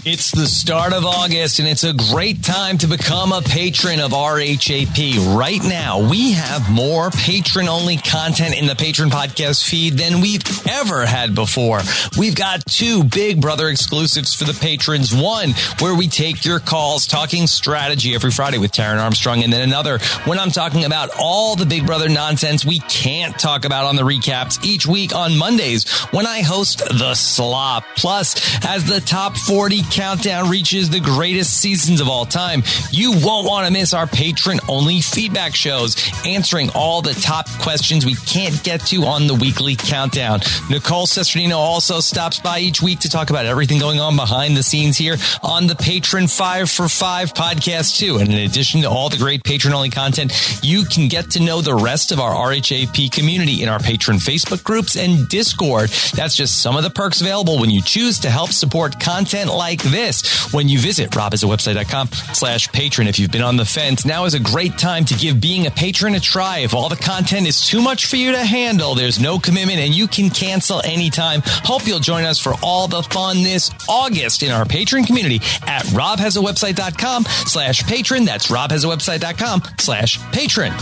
It's the start of August, and it's a great time to become a patron of RHAP. Right now, we have more patron-only content in the Patron podcast feed than we've ever had before. We've got 2 Big Brother exclusives for the patrons. One, where we take your calls talking strategy every Friday with Taryn Armstrong, and then another when I'm talking about all the Big Brother nonsense we can't talk about on the recaps each week on Mondays when I host The Slop. Plus, as the top 40 countdown reaches the greatest seasons of all time, you won't want to miss our patron-only feedback shows, answering all the top questions we can't get to on the weekly countdown. Nicole Sesternino also stops by each week to talk about everything going on behind the scenes here on the Patron 5 for 5 podcast too. And in addition to all the great patron-only content, you can get to know the rest of our RHAP community in our patron Facebook groups and Discord. That's just some of the perks available when you choose to help support content like this. When you visit robhasawebsite.com/patron. If you've been on the fence, now is a great time to give being a patron a try. If all the content is too much for you to handle, there's no commitment and you can cancel anytime. Hope you'll join us for all the fun this August in our patron community at robhasawebsite.com/patron. That's robhasawebsite.com/patron.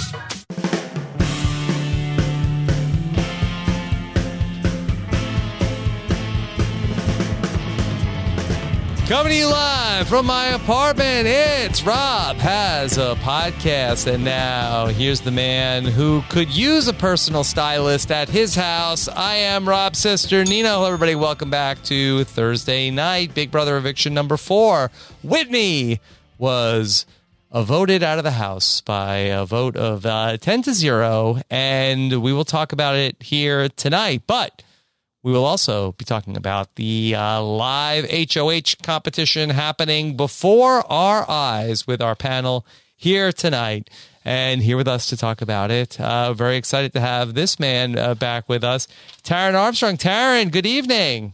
Coming to you live from my apartment, it's Rob Has a Podcast. And now, here's the man who could use a personal stylist at his house. I am Rob Sesternino. Hello, everybody. Welcome back to Thursday night, Big Brother eviction number 4. Whitney was voted out of the house by a vote of 10-0, and we will talk about it here tonight. But we will also be talking about the live HOH competition happening before our eyes with our panel here tonight. And here with us to talk about it, very excited to have this man back with us, Taryn Armstrong. Taryn, good evening.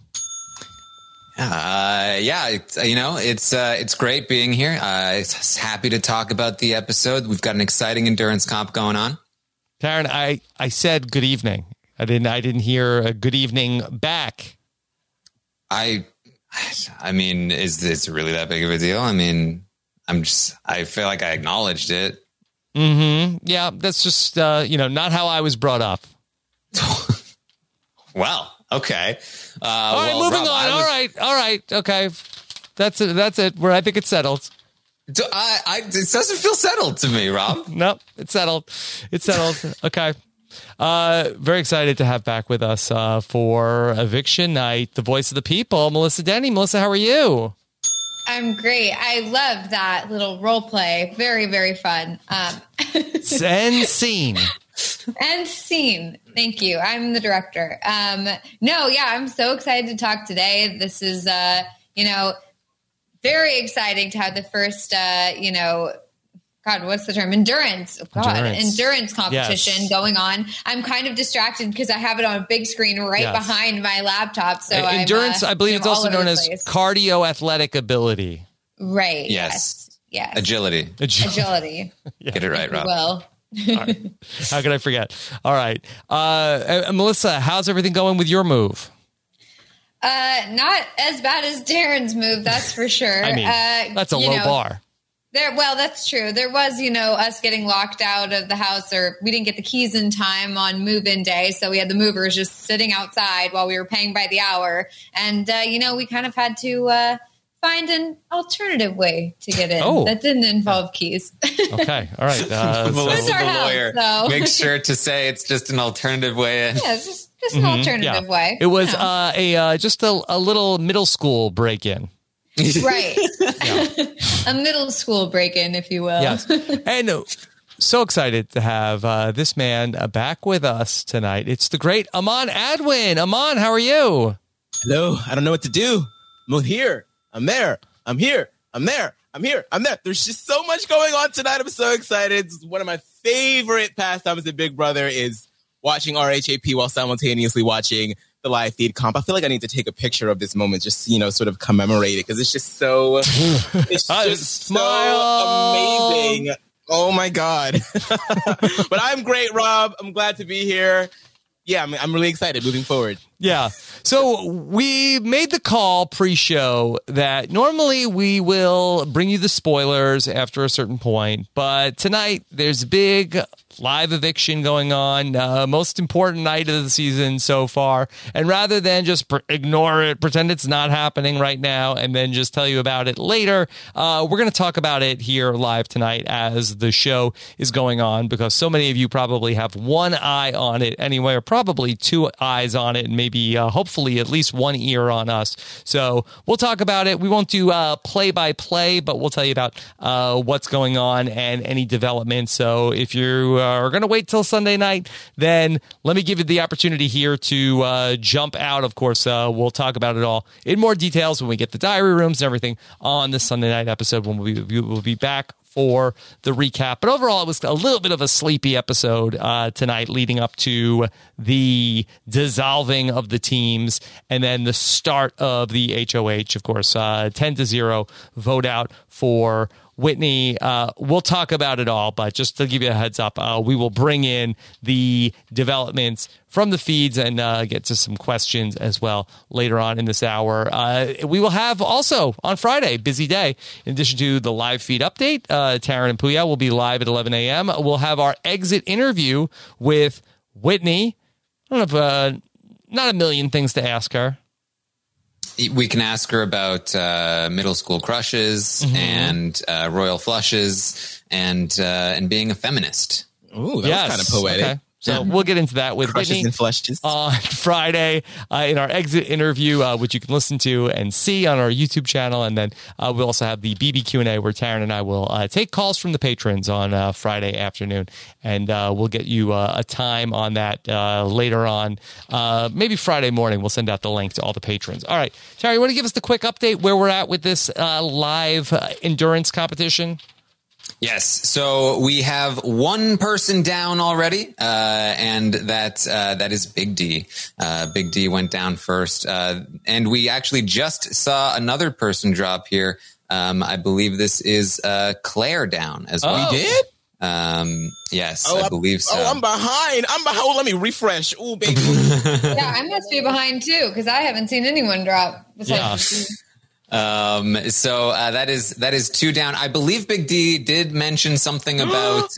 It's great being here. It's happy to talk about the episode. We've got an exciting endurance comp going on. Taryn, I said good evening. I didn't hear a good evening back. I mean, is this really that big of a deal? I mean, I feel like I acknowledged it. Mm-hmm. Yeah, that's just, not how I was brought up. Well, okay. All right, moving on. All right. Okay. That's it. Where I think it's settled. It doesn't feel settled to me, Rob. No, it's settled. Okay. Very excited to have back with us for eviction night, the voice of the people, Melissa Denny. Melissa, how are you? I'm great. I love that little role play. Very, very fun. And scene. And scene. Thank you. I'm the director. I'm so excited to talk today. This is, very exciting to have the first, what's the term? Endurance competition going on. I'm kind of distracted because I have it on a big screen behind my laptop. So endurance, I believe it's also known as cardio athletic ability. Right. Yes. Agility. Yeah. Get it right, Rob. Well. Right. How could I forget? All right. Melissa, how's everything going with your move? Not as bad as Darren's move, that's for sure. I mean, that's a low bar. That's true. There was, us getting locked out of the house, or we didn't get the keys in time on move-in day. So we had the movers just sitting outside while we were paying by the hour. And, we kind of had to find an alternative way to get in that didn't involve keys. Okay. All right. Melissa, the lawyer, make sure to say it's just an alternative way in. Yeah, it's just an alternative way. It was just a little middle school break-in. Right. A middle school break-in, if you will. Yes. And so excited to have this man back with us tonight. It's the great Aman Adwin. Aman, how are you? Hello. I don't know what to do. I'm here. I'm there. I'm here. I'm there. I'm here. I'm there. There's just so much going on tonight. I'm so excited. One of my favorite pastimes in Big Brother is watching RHAP while simultaneously watching the live feed comp. I feel like I need to take a picture of this moment, just, sort of commemorate it, because it's just so, so amazing. Oh my God. But I'm great, Rob. I'm glad to be here. yeah, I'm really excited moving forward. Yeah. So we made the call pre-show that normally we will bring you the spoilers after a certain point, but tonight there's a big live eviction going on, most important night of the season so far. And rather than just ignore it, pretend it's not happening right now, and then just tell you about it later, we're going to talk about it here live tonight as the show is going on, because so many of you probably have one eye on it anyway, or probably two eyes on it, and maybe hopefully at least one ear on us. So we'll talk about it. We won't do play-by-play, but we'll tell you about what's going on and any developments. So if you are going to wait till Sunday night, then let me give you the opportunity here to jump out. Of course, we'll talk about it all in more details when we get the diary rooms and everything on the Sunday night episode when we'll be back for the recap. But overall, it was a little bit of a sleepy episode tonight, leading up to the dissolving of the teams and then the start of the HOH. Of course, 10-0 vote out for Whitney. We'll talk about it all, but just to give you a heads up, we will bring in the developments from the feeds and get to some questions as well later on in this hour. We will have also on Friday, busy day, in addition to the live feed update, Taryn and Puya will be live at 11 a.m. We'll have our exit interview with Whitney. I don't know if, not a million things to ask her. We can ask her about middle school crushes and royal flushes and being a feminist. Ooh, that was kind of poetic. Okay. So we'll get into that with crushes Whitney and flushes on Friday in our exit interview, which you can listen to and see on our YouTube channel. And then we'll also have the BBQ&A where Taryn and I will take calls from the patrons on Friday afternoon. And we'll get you a time on that later on. Maybe Friday morning, we'll send out the link to all the patrons. All right, Taryn, you want to give us the quick update where we're at with this live endurance competition? Yes. So we have one person down already, and that is Big D. Big D went down first, and we actually just saw another person drop here. I believe this is Claire down as well. We did? Yes, I believe so. I'm behind. Oh, let me refresh. Ooh, baby. Yeah, I must be behind too because I haven't seen anyone drop. So that is two down. I believe Big D did mention something about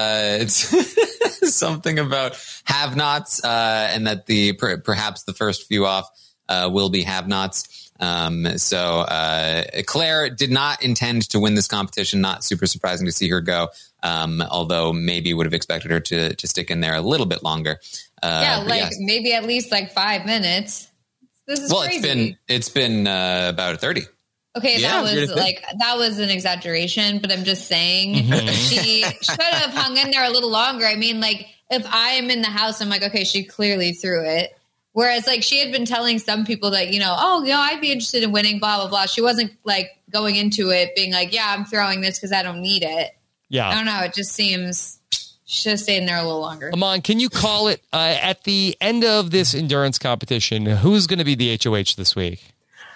something about have-nots, and that perhaps the first few off will be have-nots. So Claire did not intend to win this competition. Not super surprising to see her go. Although maybe would have expected her to stick in there a little bit longer. Maybe at least 5 minutes. This is crazy. It's been about 30. Okay, that was an exaggeration, but I'm just saying she should have hung in there a little longer. I mean, if I am in the house, I'm like, okay, she clearly threw it. Whereas she had been telling some people that, I'd be interested in winning, blah, blah, blah. She wasn't going into it being I'm throwing this because I don't need it. Yeah. I don't know. It just seems she should have stayed in there a little longer. Aman, can you call it at the end of this endurance competition? Who's going to be the HOH this week?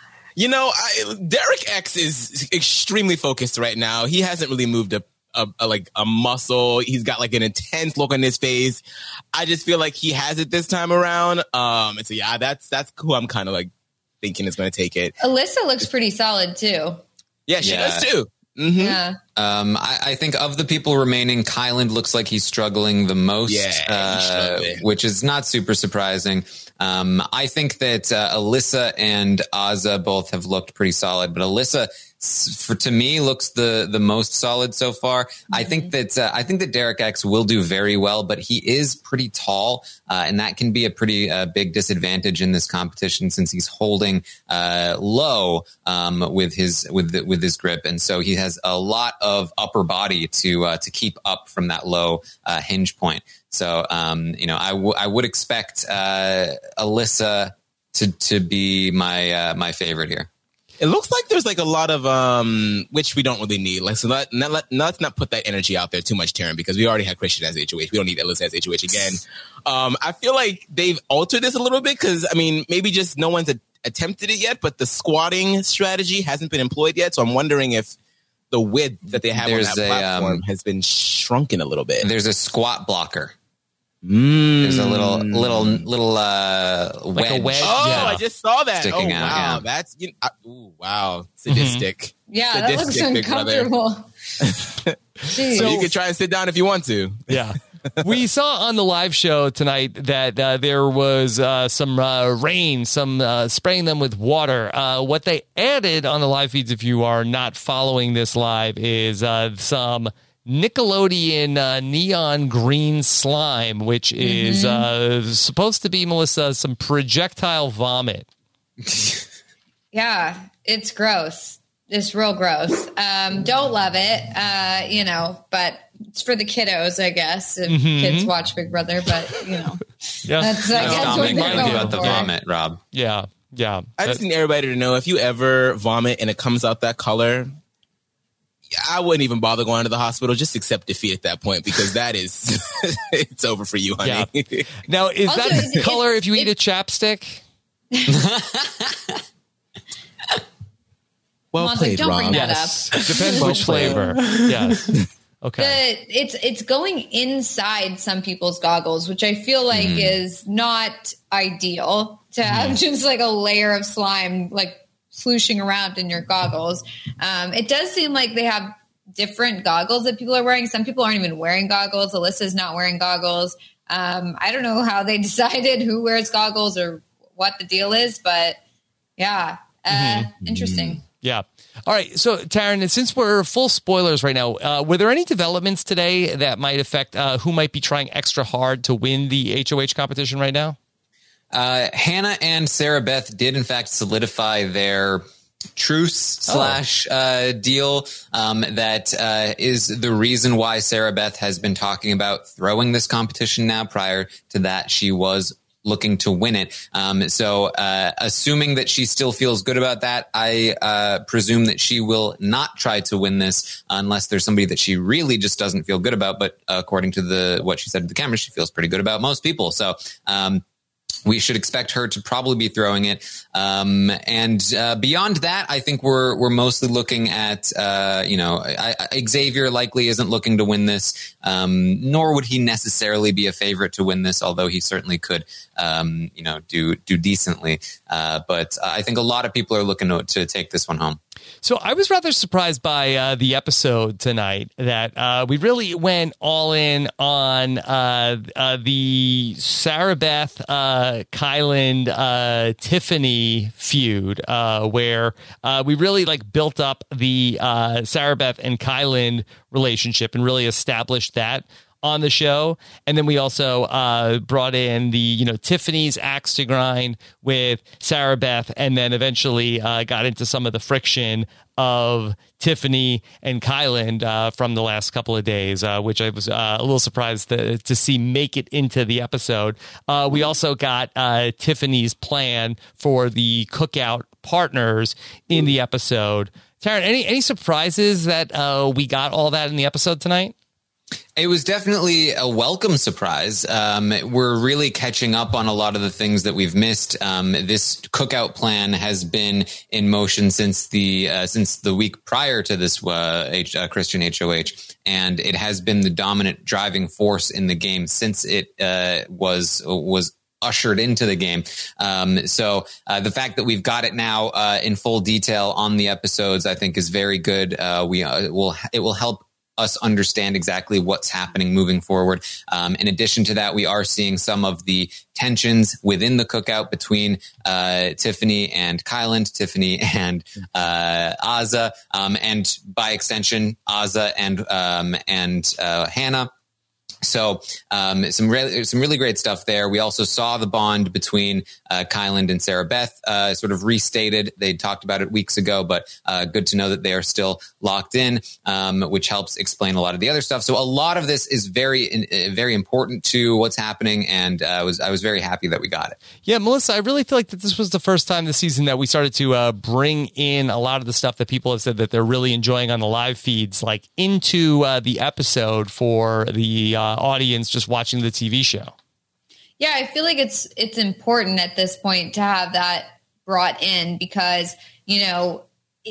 Derek X is extremely focused right now. He hasn't really moved a muscle. He's got an intense look on his face. I just feel like he has it this time around. And so that's who I'm kind of thinking is going to take it. Alyssa looks pretty solid too. Yeah, she does too. Mm-hmm. Yeah. I think of the people remaining, Kyland looks like he's struggling the most, which is not super surprising. I think that Alyssa and Azah both have looked pretty solid, but Alyssa, to me, looks the most solid so far. Mm-hmm. I think that Derek X will do very well, but he is pretty tall, and that can be a pretty big disadvantage in this competition since he's holding low with his grip, and so he has a lot of upper body to keep up from that low hinge point. So, I would expect Alyssa to be my favorite here. It looks like there's a lot of which we don't really need. So let's not put that energy out there too much, Taryn, because we already had Christian as HOH. We don't need Alyssa as HOH again. I feel like they've altered this a little bit because maybe just no one's attempted it yet, but the squatting strategy hasn't been employed yet. So I'm wondering if the width that they have on that platform has been shrunken a little bit. There's a squat blocker. There's a little like wedge. a wedge. I just saw that. Sticking out, wow. yeah. That's, wow. Sadistic. Yeah, that looks Sadistic, Big Brother. uncomfortable. So you can try and sit down if you want to. Yeah. We saw on the live show tonight that there was some rain, some spraying them with water. What they added on the live feeds, if you are not following this live, is some Nickelodeon neon green slime, which is supposed to be, Melissa, some projectile vomit. Yeah, it's gross. It's real gross. Don't love it, but it's for the kiddos, I guess. If kids watch Big Brother, but that's I guess what they're going about the for. vomit, Rob. Yeah. I just need everybody to know, if you ever vomit and it comes out that color, I wouldn't even bother going to the hospital. Just accept defeat at that point, because that is, it's over for you, honey. Yeah. Now, is Also, that the color if you eat a chapstick? Well played, don't Rob. bring that Yes. up. Depends which flavor. Yes. Okay. It's going inside some people's goggles, which I feel like is not ideal to have just like a layer of slime like slooshing around in your goggles. It does seem like they have different goggles that people are wearing. Some people aren't even wearing goggles. Alyssa's not wearing goggles. I don't know how they decided who wears goggles or what the deal is, but yeah, interesting. Yeah. All right. So, Taryn, since we're full spoilers right now, were there any developments today that might affect who might be trying extra hard to win the HOH competition right now? Hannah and Sarah Beth did, in fact, solidify their truce / deal. That is the reason why Sarah Beth has been talking about throwing this competition now. Prior to that, she was looking to win it. So assuming that she still feels good about that, I presume that she will not try to win this unless there's somebody that she really just doesn't feel good about. But according to what she said to the camera, she feels pretty good about most people. So we should expect her to probably be throwing it. And beyond that, I think we're mostly looking at, Xavier likely isn't looking to win this, nor would he necessarily be a favorite to win this, although he certainly could, do decently. But I think a lot of people are looking to take this one home. So I was rather surprised by the episode tonight that we really went all in on the Sarah Beth, Kyland, Tiffany feud, where we really built up the Sarah Beth and Kyland relationship and really established that on the show. And then we also brought in the, Tiffany's axe to grind with Sarah Beth, and then eventually got into some of the friction of Tiffany and Kyland from the last couple of days, which I was a little surprised to see make it into the episode. We also got Tiffany's plan for the cookout partners in the episode. Taryn, any surprises that we got all that in the episode tonight? It was definitely a welcome surprise. We're really catching up on a lot of the things that we've missed. This cookout plan has been in motion since the week prior to this Christian HOH, and it has been the dominant driving force in the game since it was ushered into the game. So the fact that we've got it now in full detail on the episodes, I think, is very good. It will help us understand exactly what's happening moving forward. In addition to that, we are seeing some of the tensions within the cookout between Tiffany and Kyland, Tiffany and Azah, and by extension, Azah and Hannah. So some really great stuff there. We also saw the bond between Kyland and Sarah Beth sort of restated. They talked about it weeks ago, but good to know that they are still locked in, which helps explain a lot of the other stuff. So a lot of this is very important to what's happening, and I was very happy that we got it. Yeah, Melissa, I really feel like that this was the first time this season that we started to bring in a lot of the stuff that people have said that they're really enjoying on the live feeds, into the episode for the audience just watching the TV show. Yeah, I feel like it's important at this point to have that brought in because,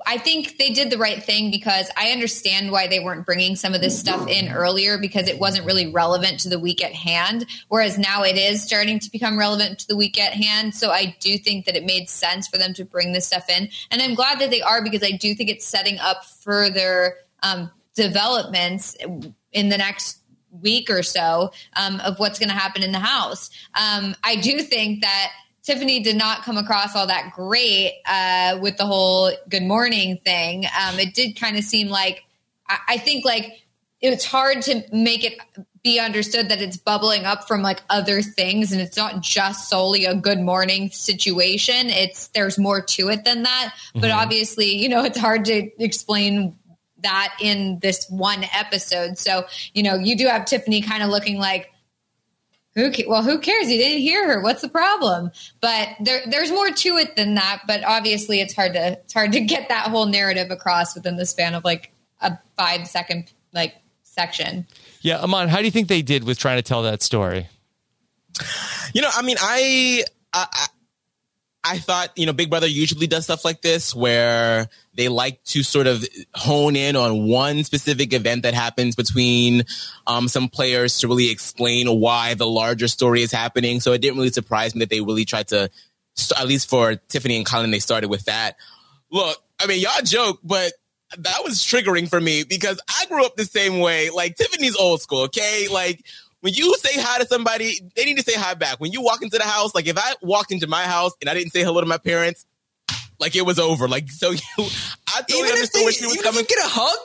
I think they did the right thing because I understand why they weren't bringing some of this stuff in earlier because it wasn't really relevant to the week at hand, whereas now it is starting to become relevant to the week at hand. So I do think that it made sense for them to bring this stuff in. And I'm glad that they are because I do think it's setting up further developments in the next week or so of what's going to happen in the house. I do think that Tiffany did not come across all that great with the whole good morning thing. It did kind of seem like, I think like it's hard to make it be understood that it's bubbling up from like other things and it's not just solely a good morning situation. There's more to it than that. But obviously, you know, it's hard to explain that in this one episode. So, you know, you do have Tiffany kind of looking like, who cares? You didn't hear her. What's the problem? But there's more to it than that. But obviously, it's hard to get that whole narrative across within the span of like a 5-second like section. Yeah, Aman, how do you think they did with trying to tell that story? You know, I mean, I thought, you know, Big Brother usually does stuff like this where they like to sort of hone in on one specific event that happens between some players to really explain why the larger story is happening. So it didn't really surprise me that they really tried to, at least for Tiffany and Colin, they started with that. Look, I mean, y'all joke, but that was triggering for me because I grew up the same way. Like, Tiffany's old school, okay? like, when you say hi to somebody, they need to say hi back. When you walk into the house, like if I walked into my house and I didn't say hello to my parents, like it was over. Like, so I totally understood where she was coming. Even if you get a hug?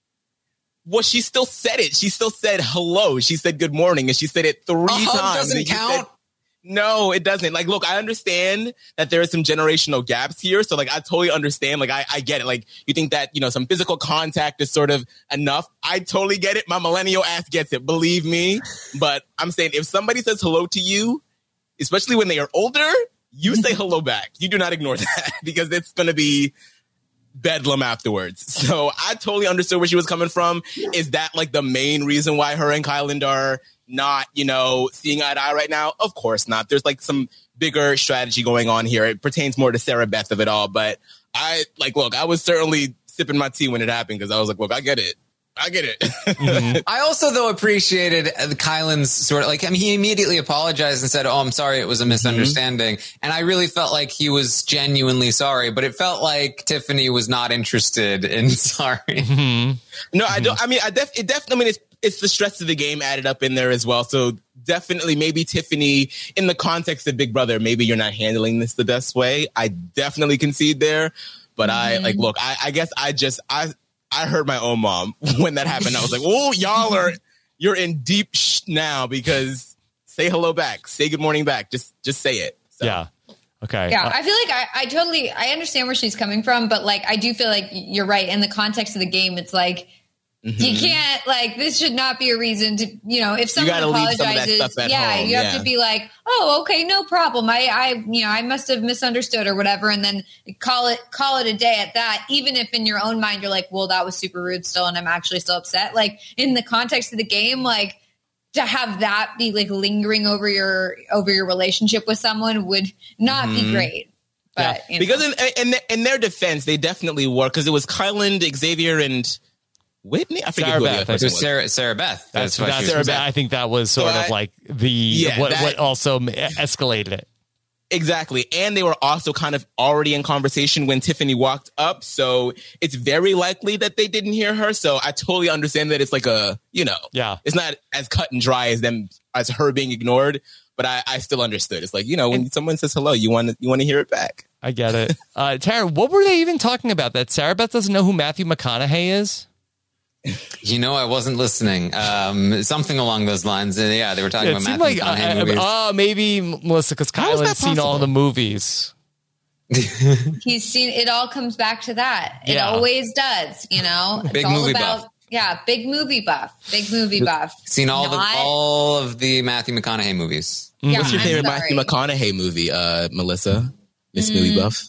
Well, she still said it. She still said hello. She said good morning and she said it 3 times. Hug doesn't count? No, it doesn't. Like, look, I understand that there are some generational gaps here. So, like, I totally understand. Like, I get it. Like, you think that, you know, some physical contact is sort of enough. I totally get it. My millennial ass gets it. Believe me. But I'm saying if somebody says hello to you, especially when they are older, you say hello back. You do not ignore that because it's going to be bedlam afterwards. So I totally understood where she was coming from. Is that like the main reason why her and Kyland are not, you know, seeing eye to eye right now? Of course not. There's like some bigger strategy going on here. It pertains more to Sarah Beth of it all. But I was certainly sipping my tea when it happened because I was like, look, I get it. Mm-hmm. I also, though, appreciated Kyland's sort of like, I mean, he immediately apologized and said, oh, I'm sorry. It was a misunderstanding. And I really felt like he was genuinely sorry, but it felt like Tiffany was not interested in sorry. No, I don't. I mean, it's the stress of the game added up in there as well. So definitely maybe Tiffany, in the context of Big Brother, maybe you're not handling this the best way. I definitely concede there. But I guess I heard my own mom when that happened. I was like, oh, you're in deep now because say hello back. Say good morning back. Just say it. So. Yeah. Okay. Yeah, I feel like I understand where she's coming from, but like I do feel like you're right. In the context of the game, it's like you can't, like, this should not be a reason to, you know, if someone apologizes, you have to be like, oh, okay, no problem. I must have misunderstood or whatever, and then call it a day at that. Even if in your own mind you're like, well, that was super rude still, and I'm actually still upset. Like in the context of the game, like to have that be like lingering over your relationship with someone would not be great. But because in their defense, they definitely were, because it was Kyland, Xavier, and Whitney. I forget who the other person was. Sarah Beth. That's Sarah Beth. I think that was sort of like what also escalated it. Exactly. And they were also kind of already in conversation when Tiffany walked up. So it's very likely that they didn't hear her. So I totally understand that it's like it's not as cut and dry as her being ignored. But I still understood. It's like, you know, when someone says hello, you want to hear it back. I get it. Tara, what were they even talking about? That Sarah Beth doesn't know who Matthew McConaughey is? You know, I wasn't listening. Something along those lines. Yeah, they were talking about Matthew McConaughey movies. Maybe Melissa, because Kyland's seen all the movies. He's seen it. All comes back to that. It always does. You know, it's big all movie about buff. Yeah, big movie buff. Seen all of the Matthew McConaughey movies. Yeah, what's your favorite Matthew McConaughey movie, Melissa? Miss Movie Buff.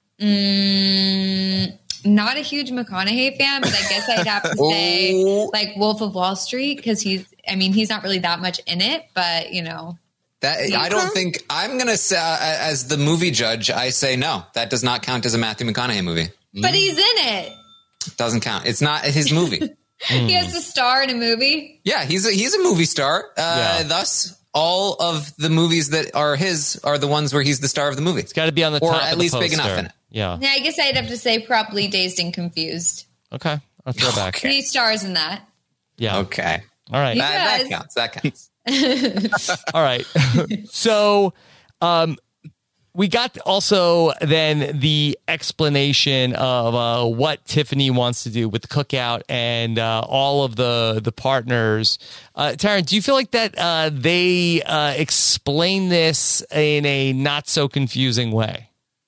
Not a huge McConaughey fan, but I guess I'd have to say like Wolf of Wall Street, because he's not really that much in it, but you know. I don't think I'm going to say, as the movie judge, I say no, that does not count as a Matthew McConaughey movie. But he's in it. Doesn't count. It's not his movie. He has to star in a movie. Yeah, he's a movie star. Thus, all of the movies that are his are the ones where he's the star of the movie. It's got to be on the top, or at least big enough in it. Yeah. Yeah, I guess I'd have to say Properly Dazed and Confused. Okay, I'll throw back. He stars in that. Yeah. Okay. All right. That counts. That counts. All right. So, we got also then the explanation of what Tiffany wants to do with the cookout and all of the partners. Taryn, do you feel like that they explain this in a not so confusing way?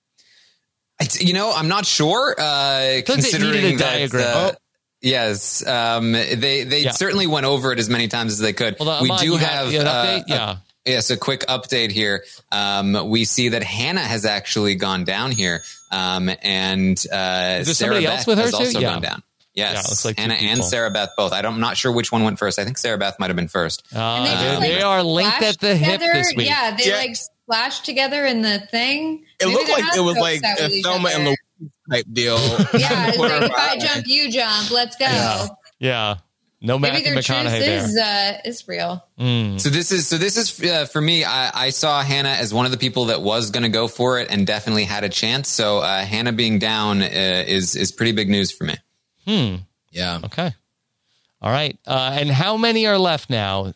I'm not sure. Considering that diagram. Yes, they certainly went over it as many times as they could. Well, we do have an update. Yeah. Yes, a quick update here. We see that Hannah has actually gone down here, and Sarah Beth has also gone down. Yes, looks like Hannah and Sarah Beth both. I'm not sure which one went first. I think Sarah Beth might have been first. They are linked at the hip this week. Yeah, they like splashed together in the thing. It looked like it was like a Thelma and Louise type deal. Yeah, it's like if I jump, you jump. Let's go. Yeah. No Matthew McConaughey there. Is real. So this is for me. I saw Hannah as one of the people that was going to go for it and definitely had a chance. So Hannah being down is pretty big news for me. Yeah. Okay. All right. And how many are left now?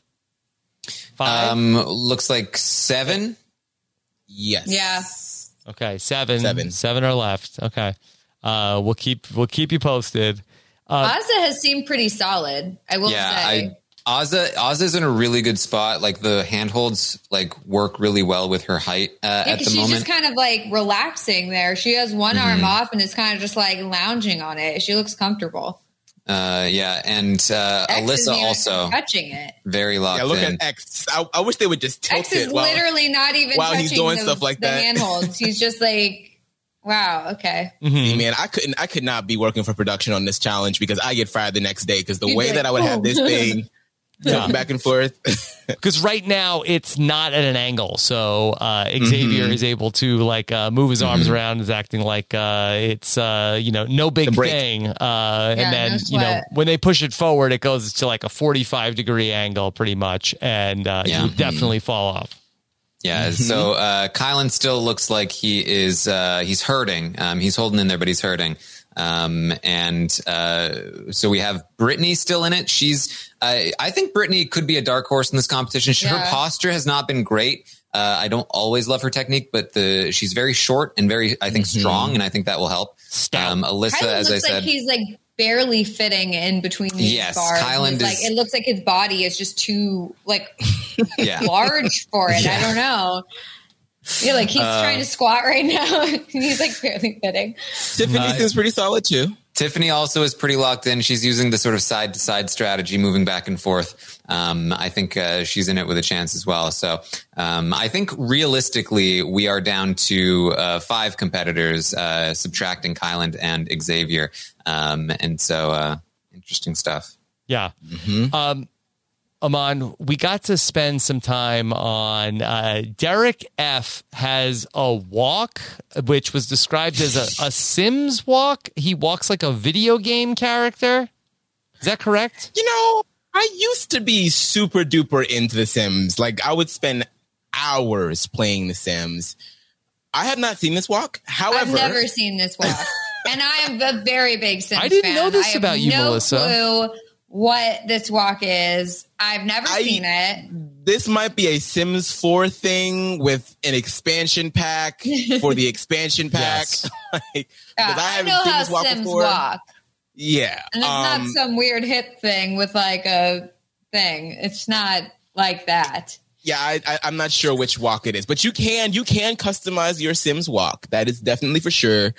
5? Looks like 7. Yes. Yeah. Okay. 7. 7 are left. Okay. We'll keep you posted. Azah has seemed pretty solid, I will say. Azah's in a really good spot. Like the handholds work really well with her height at the moment. She's just kind of like relaxing there. She has one arm off and is kind of just like lounging on it. She looks comfortable. And Alyssa also touching it. Very locked in. Yeah, look at X. I wish they would just tilt X is it literally not even while touching he's doing stuff like the that. handholds. He's just like, wow, okay. See, man, I could not be working for production on this challenge because I get fired the next day because the way that I would have this thing jumping back and forth. Because right now it's not at an angle, so Xavier is able to move his arms around, is acting like it's no big thing, and then when they push it forward, it goes to like a 45-degree angle pretty much, and you would definitely fall off. Yeah, so Kylan still looks like he is he's hurting. He's holding in there, but he's hurting. So we have Brittany still in it. She's I think Brittany could be a dark horse in this competition. Her posture has not been great. I don't always love her technique, but she's very short and very, I think, strong, and I think that will help. Alyssa, as I said, he's like barely fitting in between these bars. Kylan it looks like his body is just too large for it. I don't know. Yeah, like he's trying to squat right now. He's like barely fitting. Tiffany seems pretty solid too. Tiffany also is pretty locked in. She's using the sort of side to side strategy, moving back and forth. I think she's in it with a chance as well. So I think realistically, we are down to 5 competitors, subtracting Kylan and Xavier. And so interesting stuff. Yeah. Aman, we got to spend some time on Derek F. has a walk, which was described as a Sims walk. He walks like a video game character. Is that correct? I used to be super duper into The Sims. Like, I would spend hours playing The Sims. I have not seen this walk. However, I've never seen this walk. And I am a very big Sims fan. I didn't know this about you, Melissa. Clue what this walk is. I've never seen it. This might be a Sims 4 thing with an expansion pack for the expansion pack. I know how Sims walk. Yeah. And it's not some weird hip thing with like a thing. It's not like that. Yeah, I'm not sure which walk it is, but you can customize your Sims walk. That is definitely for sure.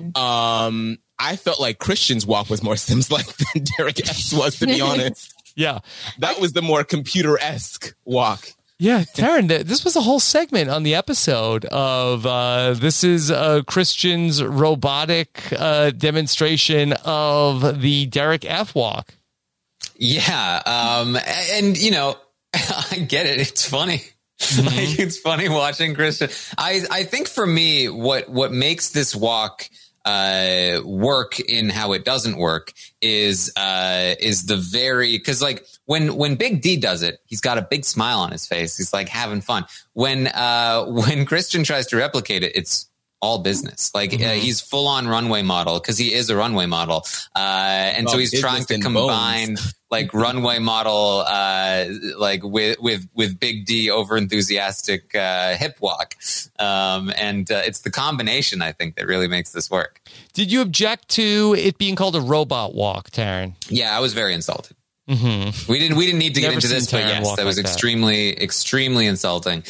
I felt like Christian's walk was more Sims-like than Derek F's was, to be honest. Yeah. That was the more computer-esque walk. Yeah, Taryn, this was a whole segment on the episode of this is Christian's robotic demonstration of the Derek F walk. Yeah. And, I get it. It's funny. Like, it's funny watching Christian. I think for me, what makes this walk work in how it doesn't work is because like when Big D does it, he's got a big smile on his face. He's like having fun. When Christian tries to replicate it, it's all business. Like he's full on runway model because he is a runway model. So he's trying to combine like runway model, like with Big D over enthusiastic, hip walk. It's the combination, I think, that really makes this work. Did you object to it being called a robot walk, Taryn? Yeah, I was very insulted. Mm-hmm. We didn't need to get into this, but yes, that was like extremely insulting.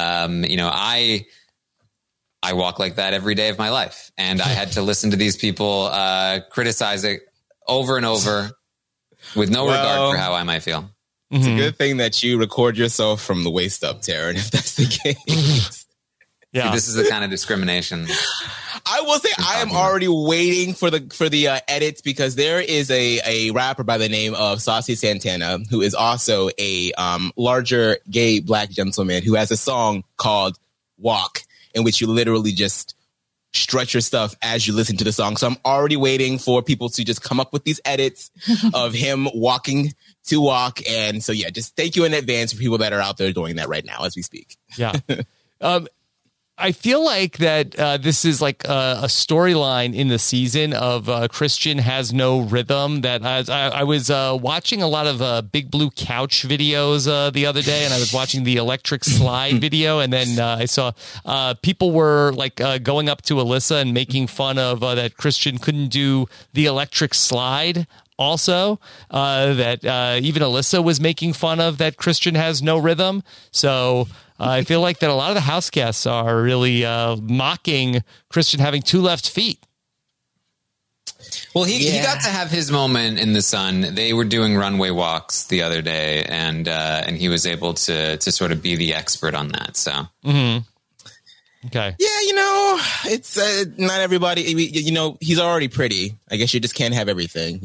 I walk like that every day of my life, and I had to listen to these people criticize it over and over with no regard for how I might feel. It's a good thing that you record yourself from the waist up, Taryn, if that's the case. Yeah, this is the kind of discrimination. I will say I am already waiting for the edits because there is a rapper by the name of Saucy Santana who is also a larger gay black gentleman who has a song called Walk, in which you literally just stretch your stuff as you listen to the song. So I'm already waiting for people to just come up with these edits of him walking to walk. And so, yeah, just thank you in advance for people that are out there doing that right now as we speak. Yeah. I feel like that this is like a storyline in the season of Christian has no rhythm. That I was watching a lot of Big Blue Couch videos the other day, and I was watching the electric slide video, and then I saw people were like going up to Alyssa and making fun of that Christian couldn't do the electric slide. Also, that even Alyssa was making fun of that Christian has no rhythm. So I feel like that a lot of the house guests are really mocking Christian having two left feet. Well, he got to have his moment in the sun. They were doing runway walks the other day, and he was able to sort of be the expert on that. So. Mm-hmm. Okay. Yeah, it's not everybody. He's already pretty. I guess you just can't have everything.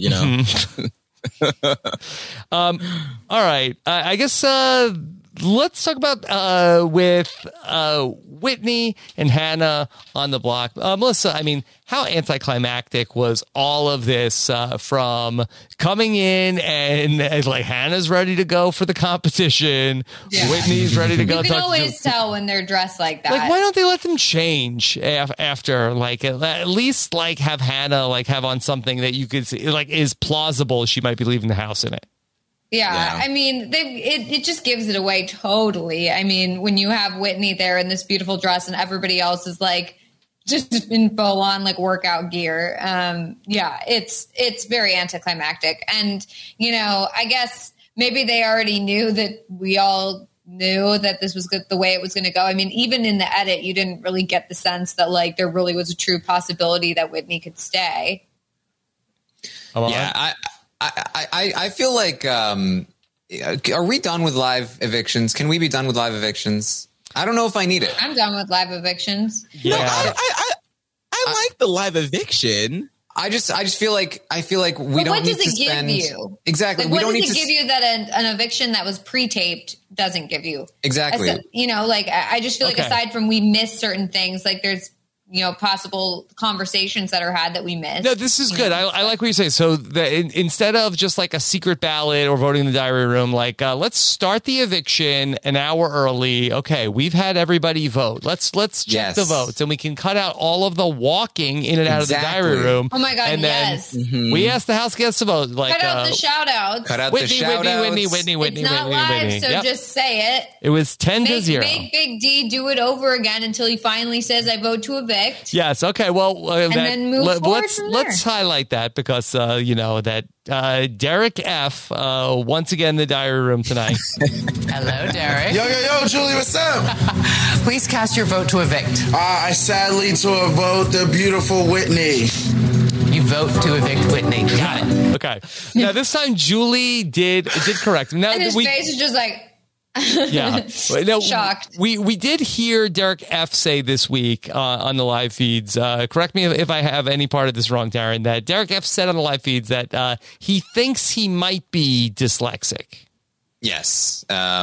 All right. I guess let's talk about with Whitney and Hannah on the block. Melissa, I mean, how anticlimactic was all of this from coming in and like Hannah's ready to go for the competition. Yeah. Whitney's ready to go. You can always tell when they're dressed like that. Like, why don't they let them change after? Like, at least like have Hannah like have on something that you could see like is plausible. She might be leaving the house in it. Yeah, I mean, it just gives it away totally. I mean, when you have Whitney there in this beautiful dress and everybody else is like just in full on like workout gear. It's very anticlimactic. And, I guess maybe they already knew that we all knew that this was good, the way it was going to go. I mean, even in the edit, you didn't really get the sense that like there really was a true possibility that Whitney could stay. Yeah, I feel like, are we done with live evictions? Can we be done with live evictions? I don't know if I need it. I'm done with live evictions. Yeah. No, I like the live eviction. I just feel like we don't need to spend. What does it give you? Exactly. Like, what does it give you that an eviction that was pre-taped doesn't give you? Exactly. I just feel like aside from we miss certain things, like there's possible conversations that are had that we missed. No, this is good. I like what you say. So instead of just like a secret ballot or voting in the diary room, like let's start the eviction an hour early. Okay, we've had everybody vote. Let's check the votes, and we can cut out all of the walking in and out of the diary room. Oh my God, and then we ask the house guests to vote. Like, cut out the shout outs. Cut out Whitney, the shout outs. Whitney. It's not live, so just say it. It was 10-0. Make Big D do it over again until he finally says, "I vote to evict." Yes. Okay. Well, then move forward from there. Let's highlight that because that Derek F. Once again in the diary room tonight. Hello, Derek. Yo, Julie, what's up? Please cast your vote to evict. I sadly to vote the beautiful Whitney. You vote to evict Whitney. Got it. Okay. Now this time Julie did correct. Now and his face is just like. Yeah. No, shocked. We did hear Derek F. say this week on the live feeds, correct me if I have any part of this wrong, Darren, that Derek F. said on the live feeds that he thinks he might be dyslexic. Yes.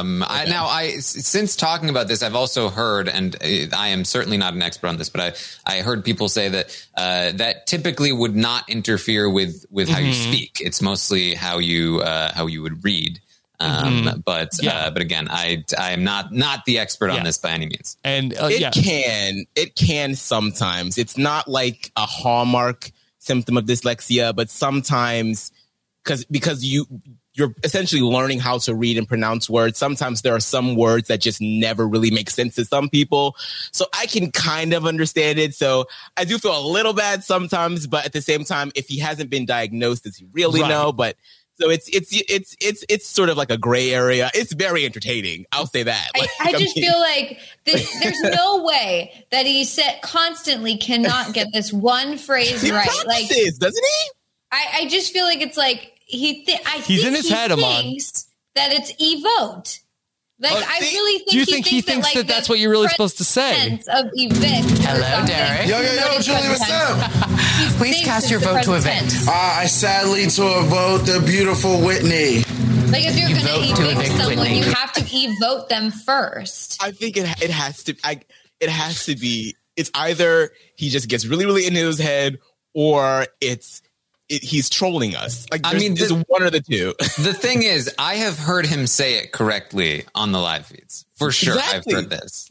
Since talking about this, I've also heard, and I am certainly not an expert on this, but I heard people say that that typically would not interfere with how you speak. It's mostly how you would read. But again, I am not the expert on this by any means. And it can sometimes. It's not like a hallmark symptom of dyslexia, but sometimes because you're essentially learning how to read and pronounce words. Sometimes there are some words that just never really make sense to some people. So I can kind of understand it. So I do feel a little bad sometimes, but at the same time, if he hasn't been diagnosed, does he really know? But so it's sort of like a gray area. It's very entertaining. I'll say that. I just feel like there's no way that he constantly cannot get this one phrase right. Promises, doesn't he? I just feel like it's like he's in his head, Amon. That it's evote. I really think. Do you think he thinks that that's what you're really supposed to say? Of evict. Hello, Derek. Yo, Julie, what's up? Please cast your vote to evict. I sadly to a vote the beautiful Whitney. Like if you're going to evict someone, Whitney, you have to evote them first. I think it has to. It has to be. It's either he just gets really, really into his head, or he's trolling us. There's one or the two. The thing is, I have heard him say it correctly on the live feeds. For sure, exactly. I've heard this.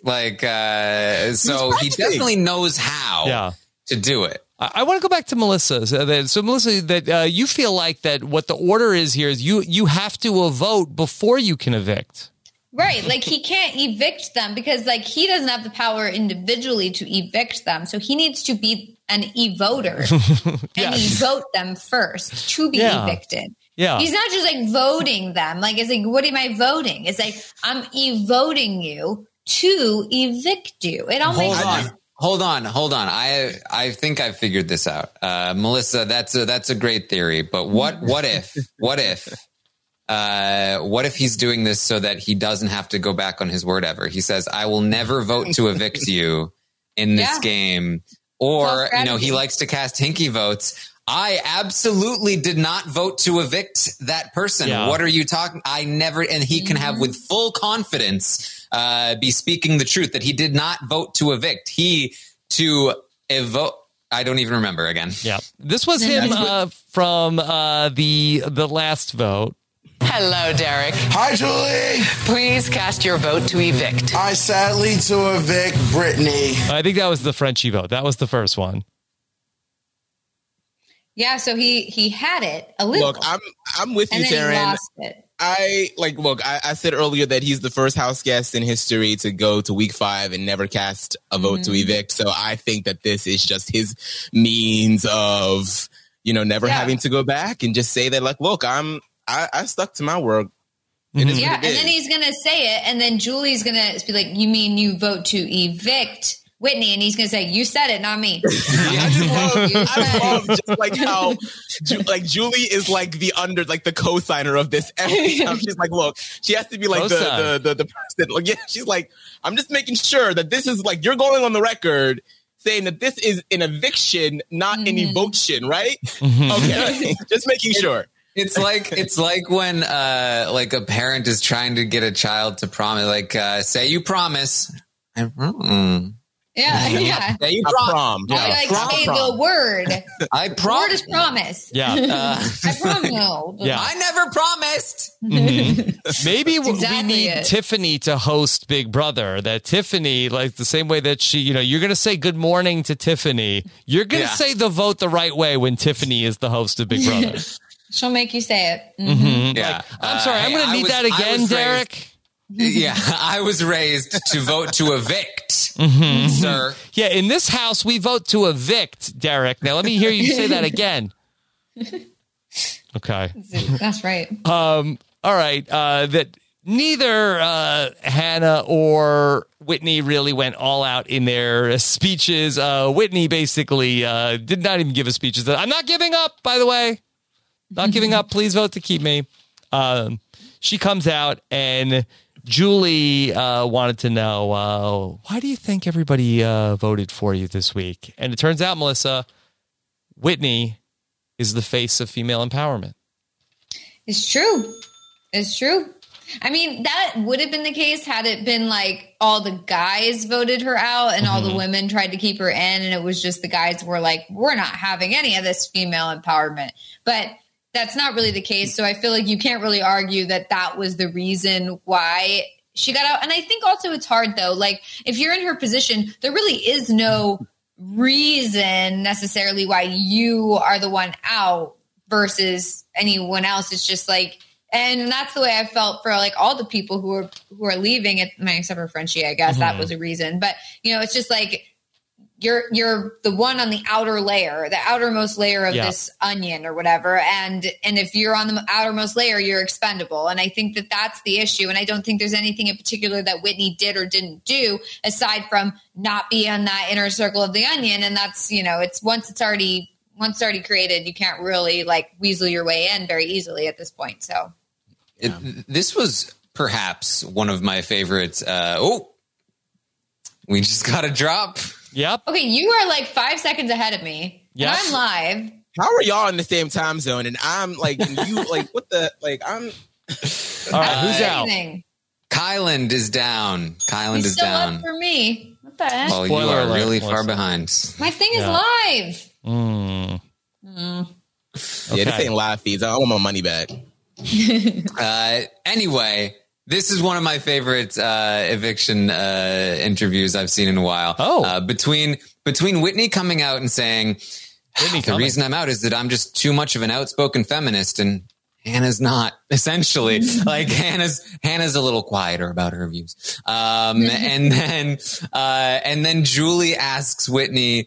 So he definitely knows how to do it. I want to go back to Melissa. So Melissa, that you feel like that what the order is here is you have to vote before you can evict. Right. He can't evict them because he doesn't have the power individually to evict them. So he needs to be an evoter and evote them first to be evicted. Yeah. He's not just voting them. It's what am I voting? It's I'm evoting you to evict you. It all makes sense. Hold on. I think I figured this out. Melissa, that's a great theory, but what if he's doing this so that he doesn't have to go back on his word ever? He says, I will never vote to evict you in this game. Or, he likes to cast hinky votes. I absolutely did not vote to evict that person. Yeah. What are you talking? I never, and he can have with full confidence, be speaking the truth that he did not vote to evict. I don't even remember again. Yeah. This was him from the last vote. Hello, Derek. Hi, Julie. Please cast your vote to evict. I sadly to evict Brittany. I think that was the Frenchie vote. That was the first one. Yeah, so he had it a little. Look, I'm with you, Taryn. He lost it. I said earlier that he's the first house guest in history to go to week 5 and never cast a vote to evict. So I think that this is just his means of, never having to go back and just say that, look, I stuck to my word. And then he's going to say it, and then Julie's going to be like, you mean you vote to evict Whitney? And he's going to say, you said it, not me. I love just how Julie is the co-signer of this every time. She's like, look, she has to be the person. She's like, I'm just making sure that this is you're going on the record saying that this is an eviction, not an evocation, right? Okay, just making sure. It's like when a parent is trying to get a child to promise, say you promise. Yeah. Say you promise. Say the word. I promise. The word is promise. Yeah. I promise. Yeah. I never promised. Mm-hmm. Maybe we need Tiffany to host Big Brother. That Tiffany, the same way that she, you're going to say good morning to Tiffany. You're going to say the vote the right way when Tiffany is the host of Big Brother. She'll make you say it. Mm-hmm. Yeah. I'm sorry. I'm going to need that again, Derek. I was raised to vote to evict, sir. Yeah, in this house, we vote to evict, Derek. Now, let me hear you say that again. Okay. That's right. All right. That neither Hannah or Whitney really went all out in their speeches. Whitney basically did not even give a speech. I'm not giving up, by the way. Not giving up. Please vote to keep me. She comes out, and Julie wanted to know, why do you think everybody voted for you this week? And it turns out, Melissa, Whitney is the face of female empowerment. It's true. It's true. I mean, that would have been the case had it been like all the guys voted her out and all the women tried to keep her in. And it was just the guys were like, we're not having any of this female empowerment. But that's not really the case. So I feel like you can't really argue that that was the reason why she got out. And I think also it's hard, though. Like, if you're in her position, there really is no reason necessarily why you are the one out versus anyone else. It's just like, and that's the way I felt for like all the people who are leaving it, except for Frenchie, I guess that was a reason. But it's just like you're the one on the outer layer, the outermost layer of this onion or whatever. And if you're on the outermost layer, you're expendable. And I think that that's the issue. And I don't think there's anything in particular that Whitney did or didn't do aside from not be on that inner circle of the onion. And that's, it's once it's already created, you can't really like weasel your way in very easily at this point. So. This was perhaps one of my favorites. We just got a drop. Yep. Okay, you are like 5 seconds ahead of me. Yep. And I'm live. How are y'all in the same time zone? And I'm like, and you like, what the, like, I'm. All right, who's out? Kyland is down. Kyland is still down. Up for me. What the heck? Oh, you are really far behind. My thing is live. Yeah, this ain't live feeds. I want my money back. Anyway, this is one of my favorite eviction interviews I've seen in a while. Between Whitney coming out and saying the reason I'm out is that I'm just too much of an outspoken feminist, and Hannah's not, essentially. Like Hannah's a little quieter about her views. And then Julie asks Whitney,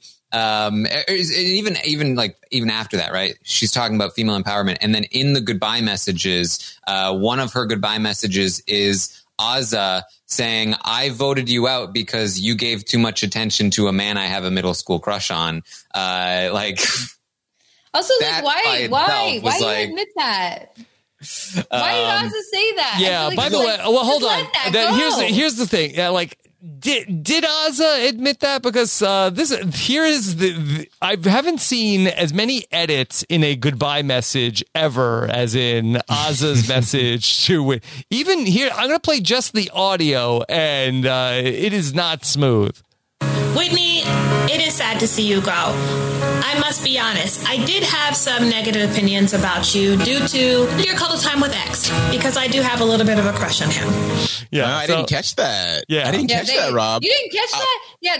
even after that, right? She's talking about female empowerment. And then in the goodbye messages, one of her goodbye messages is Azah saying, I voted you out because you gave too much attention to a man I have a middle school crush on. Also, like, why do you admit that? Why did Azah say that? Yeah, like by the way, well, hold on. Here's the thing. Like, did Azah admit that? Because I haven't seen as many edits in a goodbye message ever as in Azah's message to it. Even here, I'm going to play just the audio, and it is not smooth. Whitney, it is sad to see you go. I must be honest, I did have some negative opinions about you due to your cuddle time with X, because I do have a little bit of a crush on him. Yeah, I didn't catch that. Yeah, I didn't catch that, Rob. You didn't catch that? Yeah,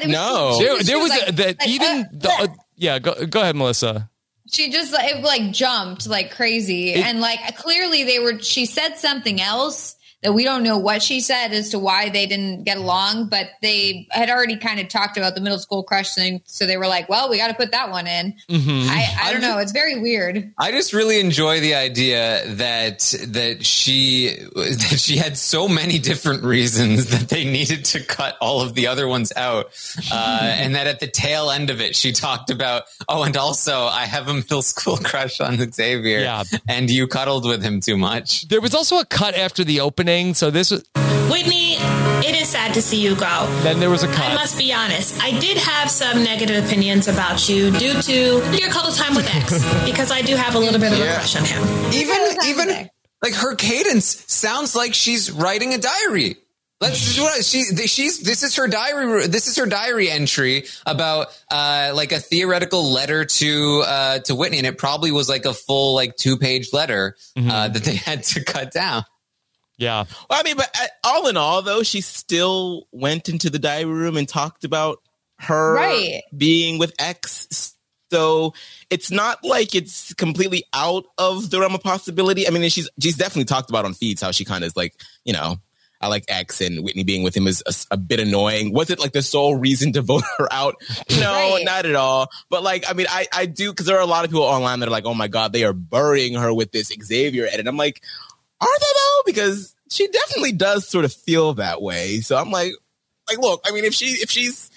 Go ahead, Melissa. She just it jumped like crazy, and like clearly she said something else that we don't know what she said as to why they didn't get along, but they had already kind of talked about the middle school crush thing. So they were like, well, we got to put that one in. Mm-hmm. I don't know. It's very weird. I just really enjoy the idea that she had so many different reasons that they needed to cut all of the other ones out. And that at the tail end of it, she talked about, and also I have a middle school crush on Xavier and you cuddled with him too much. There was also a cut after the opening. So this was Whitney, it is sad to see you go. Then there was a cut. I must be honest, I did have some negative opinions about you due to your cuddle time with X, because I do have a little bit of a crush on him. Even like her cadence sounds like she's writing a diary. This is her diary. This is her diary entry about like a theoretical letter to Whitney, and it probably was like a full 2-page letter that they had to cut down. Yeah. Well, I mean, but all in all, though, she still went into the diary room and talked about her being with X. So it's not like it's completely out of the realm of possibility. I mean, she's definitely talked about on feeds how she kind of is like, I like X, and Whitney being with him is a bit annoying. Was it like the sole reason to vote her out? No, not at all. But like, I mean, I do, because there are a lot of people online that are like, oh my God, they are burying her with this Xavier edit. I'm like, are they though? Because she definitely does sort of feel that way. So I'm like, look, I mean, if she's, if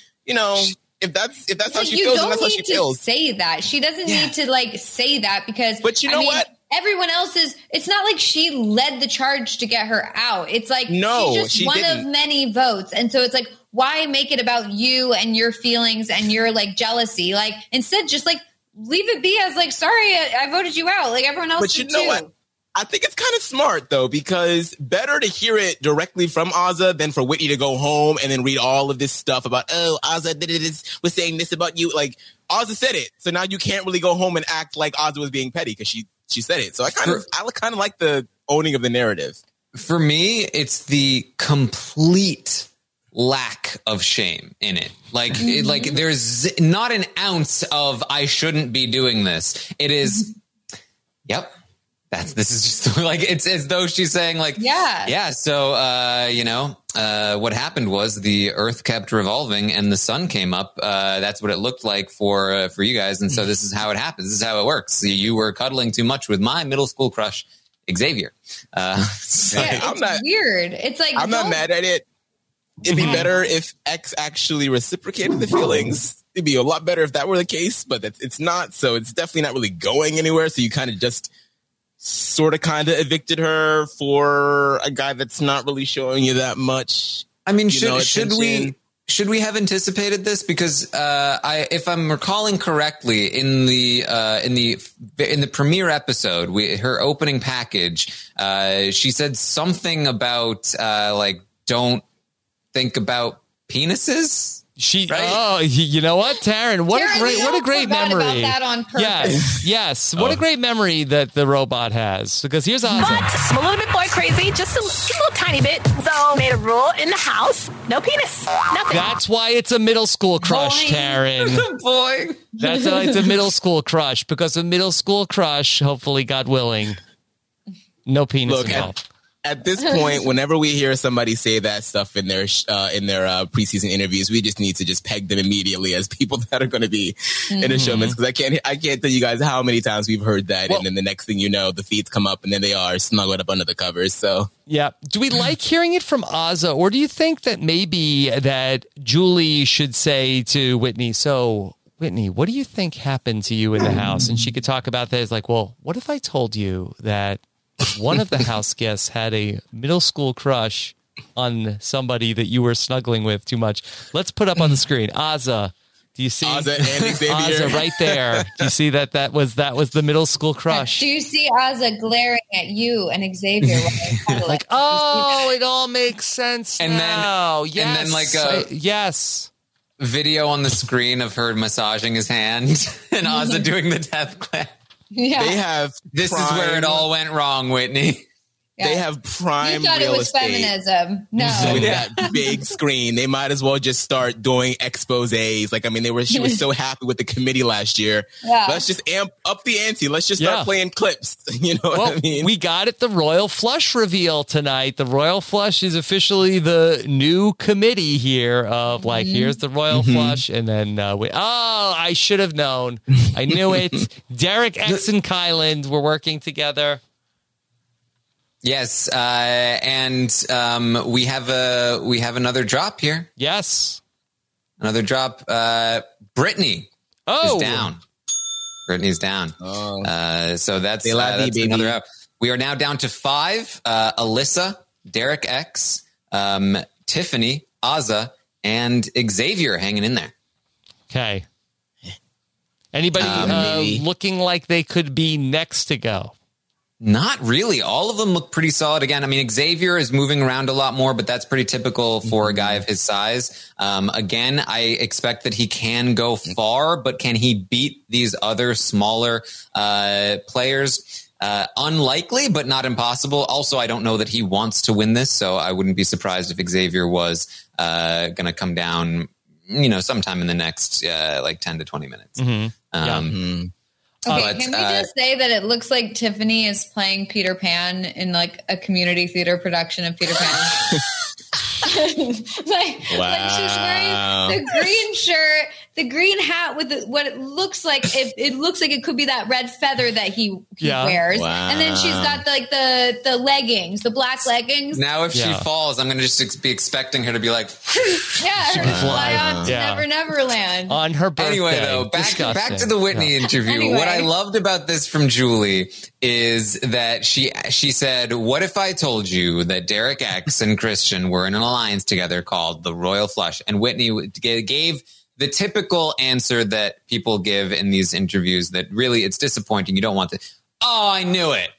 that's how she feels, and that's how she feels. You don't need to say that. She doesn't need to say that, because. But you know what? Everyone else it's not like she led the charge to get her out. It's like, she's just one of many votes. And so it's like, why make it about you and your feelings and your jealousy? Instead, just leave it be as sorry, I voted you out. Like everyone else did too. What? I think it's kind of smart, though, because better to hear it directly from Azah than for Whitney to go home and then read all of this stuff about, oh, Azah did this, was saying this about you. Like, Azah said it. So now you can't really go home and act like Azah was being petty because she said it. So I kind of like the owning of the narrative. For me, it's the complete lack of shame in it. Like, like there's not an ounce of I shouldn't be doing this. It is, yep. This is just like, it's as though she's saying like, yeah. So, what happened was the earth kept revolving and the sun came up. That's what it looked like for you guys. And so this is how it happens. This is how it works. You were cuddling too much with my middle school crush, Xavier. It's weird. It's like, I'm not mad at it. It'd be better if X actually reciprocated the feelings. It'd be a lot better if that were the case, but it's not. So it's definitely not really going anywhere. So you kind of just sort of kind of evicted her for a guy that's not really showing you that much. I mean, should we have anticipated this? Because if I'm recalling correctly, in the premiere episode, her opening package, she said something about like don't think about penises. Oh, you know what, Taryn? What a great memory. About that on purpose. Yes. What a great memory that the robot has. Because here's Azah. But I'm a little bit boy crazy, just a little tiny bit. So made a rule in the house: no penis, nothing. That's why it's a middle school crush, Taryn. Boy, that's why it's a middle school crush. Because a middle school crush, hopefully, God willing, no penis involved. At this point, whenever we hear somebody say that stuff in their preseason interviews, we just need to just peg them immediately as people that are going to be in the showmans. Because I can't tell you guys how many times we've heard that, and then the next thing you know, the feeds come up, and then they are snuggled up under the covers. So yeah, do we like hearing it from Azah, or do you think that maybe that Julie should say to Whitney, so Whitney, what do you think happened to you in the house? And she could talk about that as like, well, what if I told you that one of the house guests had a middle school crush on somebody that you were snuggling with too much? Let's put up on the screen. Azah, do you see Azah and Xavier? Azah right there? Do you see that was the middle school crush? Do you see Azah glaring at you and Xavier? Like, oh, it all makes sense and now. Then, yes, and then like yes. Video on the screen of her massaging his hand and Azah doing the death clap. Yeah. They have This is where it all went wrong, Whitney. Yeah. They have prime You thought real it was estate. feminism. No. With that big screen, they might as well just start doing exposés. Like, I mean, she was so happy with the committee last year. Yeah. Let's just amp up the ante. Let's just start playing clips. You know what I mean? We got it. The Royal Flush reveal tonight. The Royal Flush is officially the new committee here of like, here's the Royal Flush. And then, I should have known. I knew it. Derek X and Kyland were working together. Yes, and we have another drop here. Yes, another drop. Brittany is down. Brittany's down. So that's another out. We are now down to 5. Alyssa, Derek X, Tiffany, Azah, and Xavier hanging in there. Okay. Anybody looking like they could be next to go? Not really. All of them look pretty solid. Again, I mean, Xavier is moving around a lot more, but that's pretty typical for a guy of his size. Again, I expect that he can go far, but can he beat these other smaller players? Unlikely, but not impossible. Also, I don't know that he wants to win this, so I wouldn't be surprised if Xavier was going to come down, sometime in the next 10 to 20 minutes. Okay, can we just say that it looks like Tiffany is playing Peter Pan in like a community theater production of Peter Pan? like she's wearing the green shirt, the green hat with what it looks like. It looks like it could be that red feather that he wears, and then she's got like the leggings, the black leggings. Now, if she falls, I'm going to just be expecting her to be like, fly on to Never Neverland on her birthday. Anyway, though, back to the Whitney interview. Anyway. What I loved about this from Julie is that she said, "What if I told you that Derek X and Christian were in an alliance together called the Royal Flush?" And Whitney gave the typical answer that people give in these interviews that really it's disappointing. You don't want to. Oh, I knew it.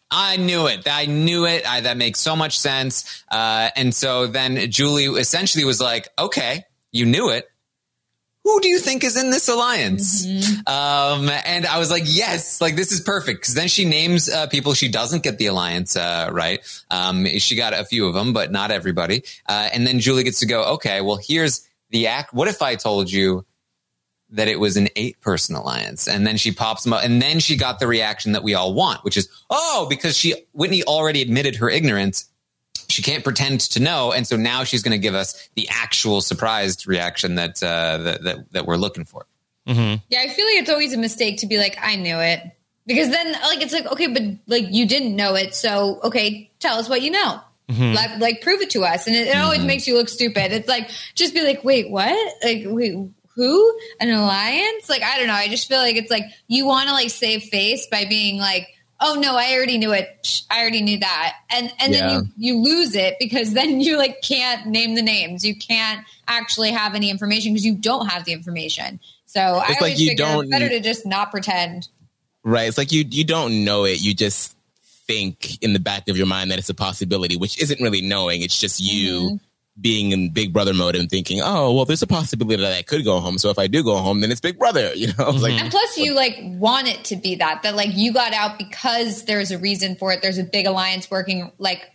I knew it. That makes so much sense. And so then Julie essentially was like, okay, you knew it. Who do you think is in this alliance? Mm-hmm. And I was like, yes, like this is perfect. Cause then she names people she doesn't get the alliance right. She got a few of them, but not everybody. And then Julie gets to go, okay, well, here's the act. What if I told you that it was an 8-person alliance? And then she pops them up, and then she got the reaction that we all want, which is, oh, because Whitney already admitted her ignorance. She can't pretend to know. And so now she's going to give us the actual surprised reaction that we're looking for. Mm-hmm. Yeah. I feel like it's always a mistake to be like, I knew it, because then like, it's like, okay, but like you didn't know it. So, okay, tell us what you know. Mm-hmm. Like prove it to us. And it always makes you look stupid. It's like, just be like, wait, what? Like, wait, who? An alliance? Like, I don't know. I just feel like it's like you want to like save face by being like, oh no, I already knew it. I already knew that. And then you lose it, because then you like can't name the names. You can't actually have any information because you don't have the information. So it's I always figure it's better to just not pretend. Right. It's like you don't know it. You just think in the back of your mind that it's a possibility, which isn't really knowing. It's just you being in Big Brother mode and thinking, oh, well, there's a possibility that I could go home. So if I do go home, then it's Big Brother, you know? Like, and plus you like want it to be that like you got out because there's a reason for it. There's a big alliance working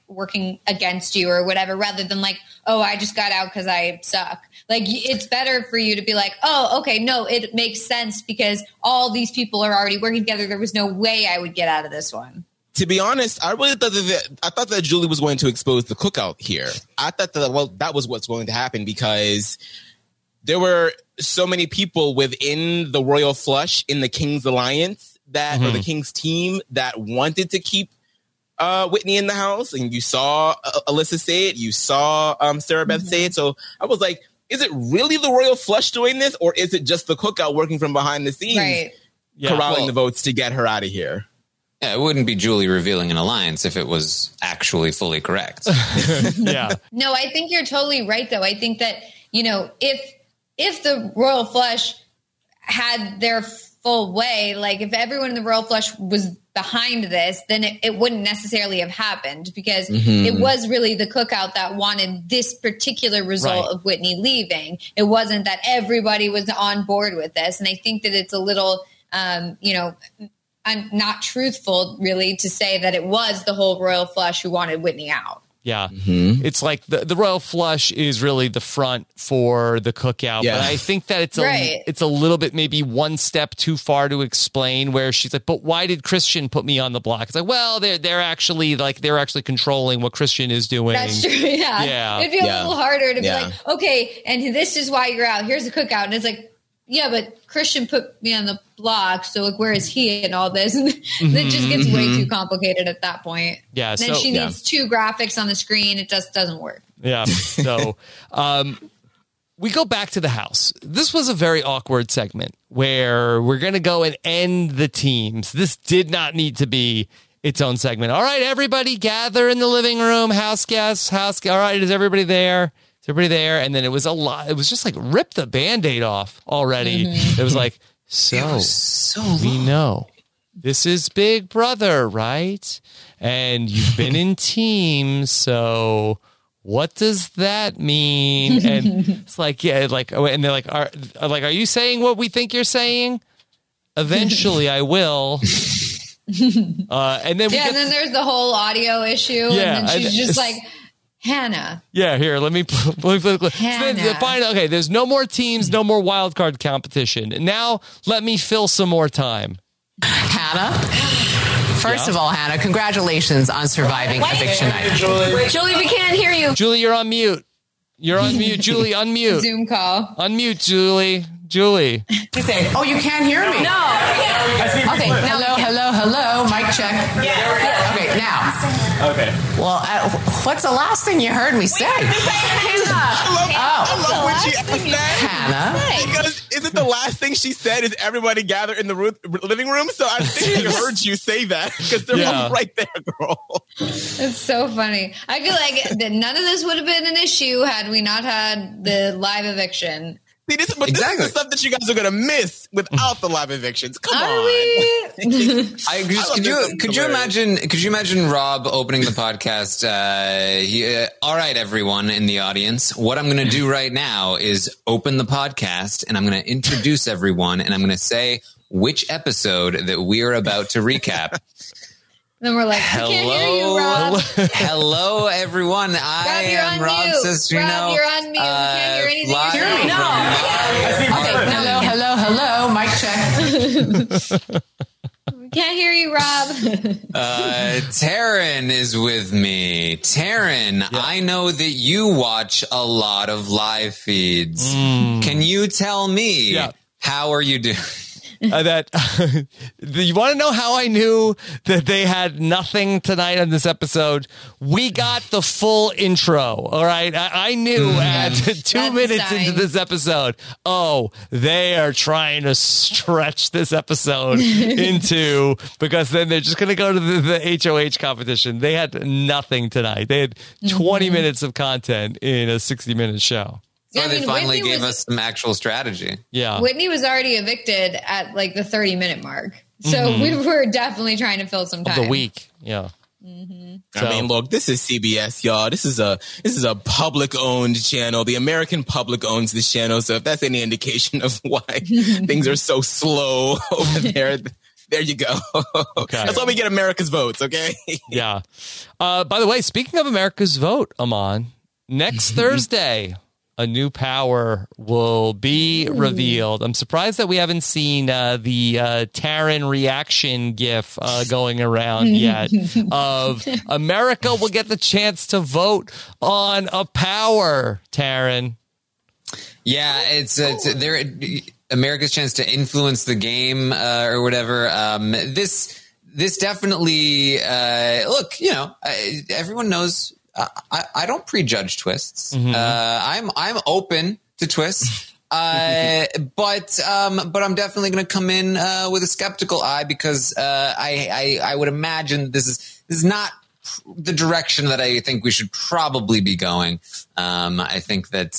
against you or whatever, rather than like, oh, I just got out because I suck. Like, it's better for you to be like, oh, okay, no, it makes sense because all these people are already working together. There was no way I would get out of this one. To be honest, I really thought that Julie was going to expose the cookout here. I thought that was what's going to happen, because there were so many people within the Royal Flush in the King's Alliance or the King's team that wanted to keep Whitney in the house. And you saw Alyssa say it. You saw Sarah Beth say it. So I was like, is it really the Royal Flush doing this, or is it just the cookout working from behind the scenes, corralling the votes to get her out of here? Yeah, it wouldn't be Julie revealing an alliance if it was actually fully correct. Yeah. No, I think you're totally right, though. I think that, you know, if the Royal Flush had their full way, like if everyone in the Royal Flush was behind this, then it wouldn't necessarily have happened, because it was really the cookout that wanted this particular result of Whitney leaving. It wasn't that everybody was on board with this. And I think that it's a little, I'm not truthful really to say that it was the whole Royal Flush who wanted Whitney out. Yeah. It's like the Royal Flush is really the front for the cookout. Yeah. But I think that it's a little bit maybe one step too far to explain, where she's like, but why did Christian put me on the block? It's like, well, they're actually controlling what Christian is doing. That's true. Yeah. It'd be a little harder to be like, okay, and this is why you're out. Here's the cookout. And it's like, yeah, but Christian put me on the block, so like, where is he in all this? And it just gets way too complicated at that point. Yeah, and then she needs 2 graphics on the screen. It just doesn't work. Yeah. So we go back to the house. This was a very awkward segment where we're going to go and end the teams. This did not need to be its own segment. All right, everybody gather in the living room. House guests. All right, is everybody there? There, and then it was a lot. It was just like rip the Band-Aid off already. It was like, we know this is Big Brother, right? And you've been in teams, so what does that mean? And it's like, yeah, like, and they're like, are you saying what we think you're saying? Eventually, I will. And then and then there's the whole audio issue, and then she's just like, Hannah. Yeah, here, let me Hannah. Okay, there's no more teams, no more wild card competition. And now let me fill some more time. Hannah? First of all, Hannah, congratulations on surviving eviction night. Julie, we can't hear you. Julie, you're on mute. Julie, unmute. Zoom call. Unmute, Julie. Oh, you can't hear me? No. Okay, hello. Mic check. Yeah. Okay, now. Okay. Well, what's the last thing you heard me say? I love when she asked that. Hannah. Because isn't the last thing she said is everybody gather in the living room? So I think they heard you say that, because they're all right there, girl. It's so funny. I feel like that none of this would have been an issue had we not had the live eviction. See, this is the stuff that you guys are going to miss without the live evictions. Come on. Could you imagine Rob opening the podcast? All right, everyone in the audience, what I'm going to do right now is open the podcast, and I'm going to introduce everyone, and I'm going to say which episode that we are about to recap. Then we're like, hello, we can't hear you, Rob. Hello, everyone. I am Rob Sestrino. Rob, you're on mute. We can't hear anything. Hear me? No. Okay, hello. Mic check. We can't hear you, Rob. Taryn is with me. Taryn, I know that you watch a lot of live feeds. Can you tell me how are you doing? You want to know how I knew that they had nothing tonight on this episode? We got the full intro. All right. I knew at 2 minutes into this episode, they are trying to stretch this episode into, because then they're just going to go to the HOH competition. They had nothing tonight. They had 20 minutes of content in a 60-minute show. So they finally gave us some actual strategy. Yeah. Whitney was already evicted at like the 30-minute mark. So we were definitely trying to fill some time. Of the week. Yeah. I mean, look, this is CBS, y'all. This is a public-owned channel. The American public owns this channel. So if that's any indication of why things are so slow over there, there you go. Okay. That's why we get America's votes, okay? Yeah. By the way, speaking of America's vote, Aman, next Thursday, a new power will be revealed. I'm surprised that we haven't seen the Taryn reaction gif going around yet of America will get the chance to vote on a power, Taryn. Yeah, it's America's chance to influence the game or whatever. This definitely, look, everyone knows I don't prejudge twists. I'm open to twists. But I'm definitely going to come in with a skeptical eye because I would imagine this is not the direction that I think we should probably be going. I think that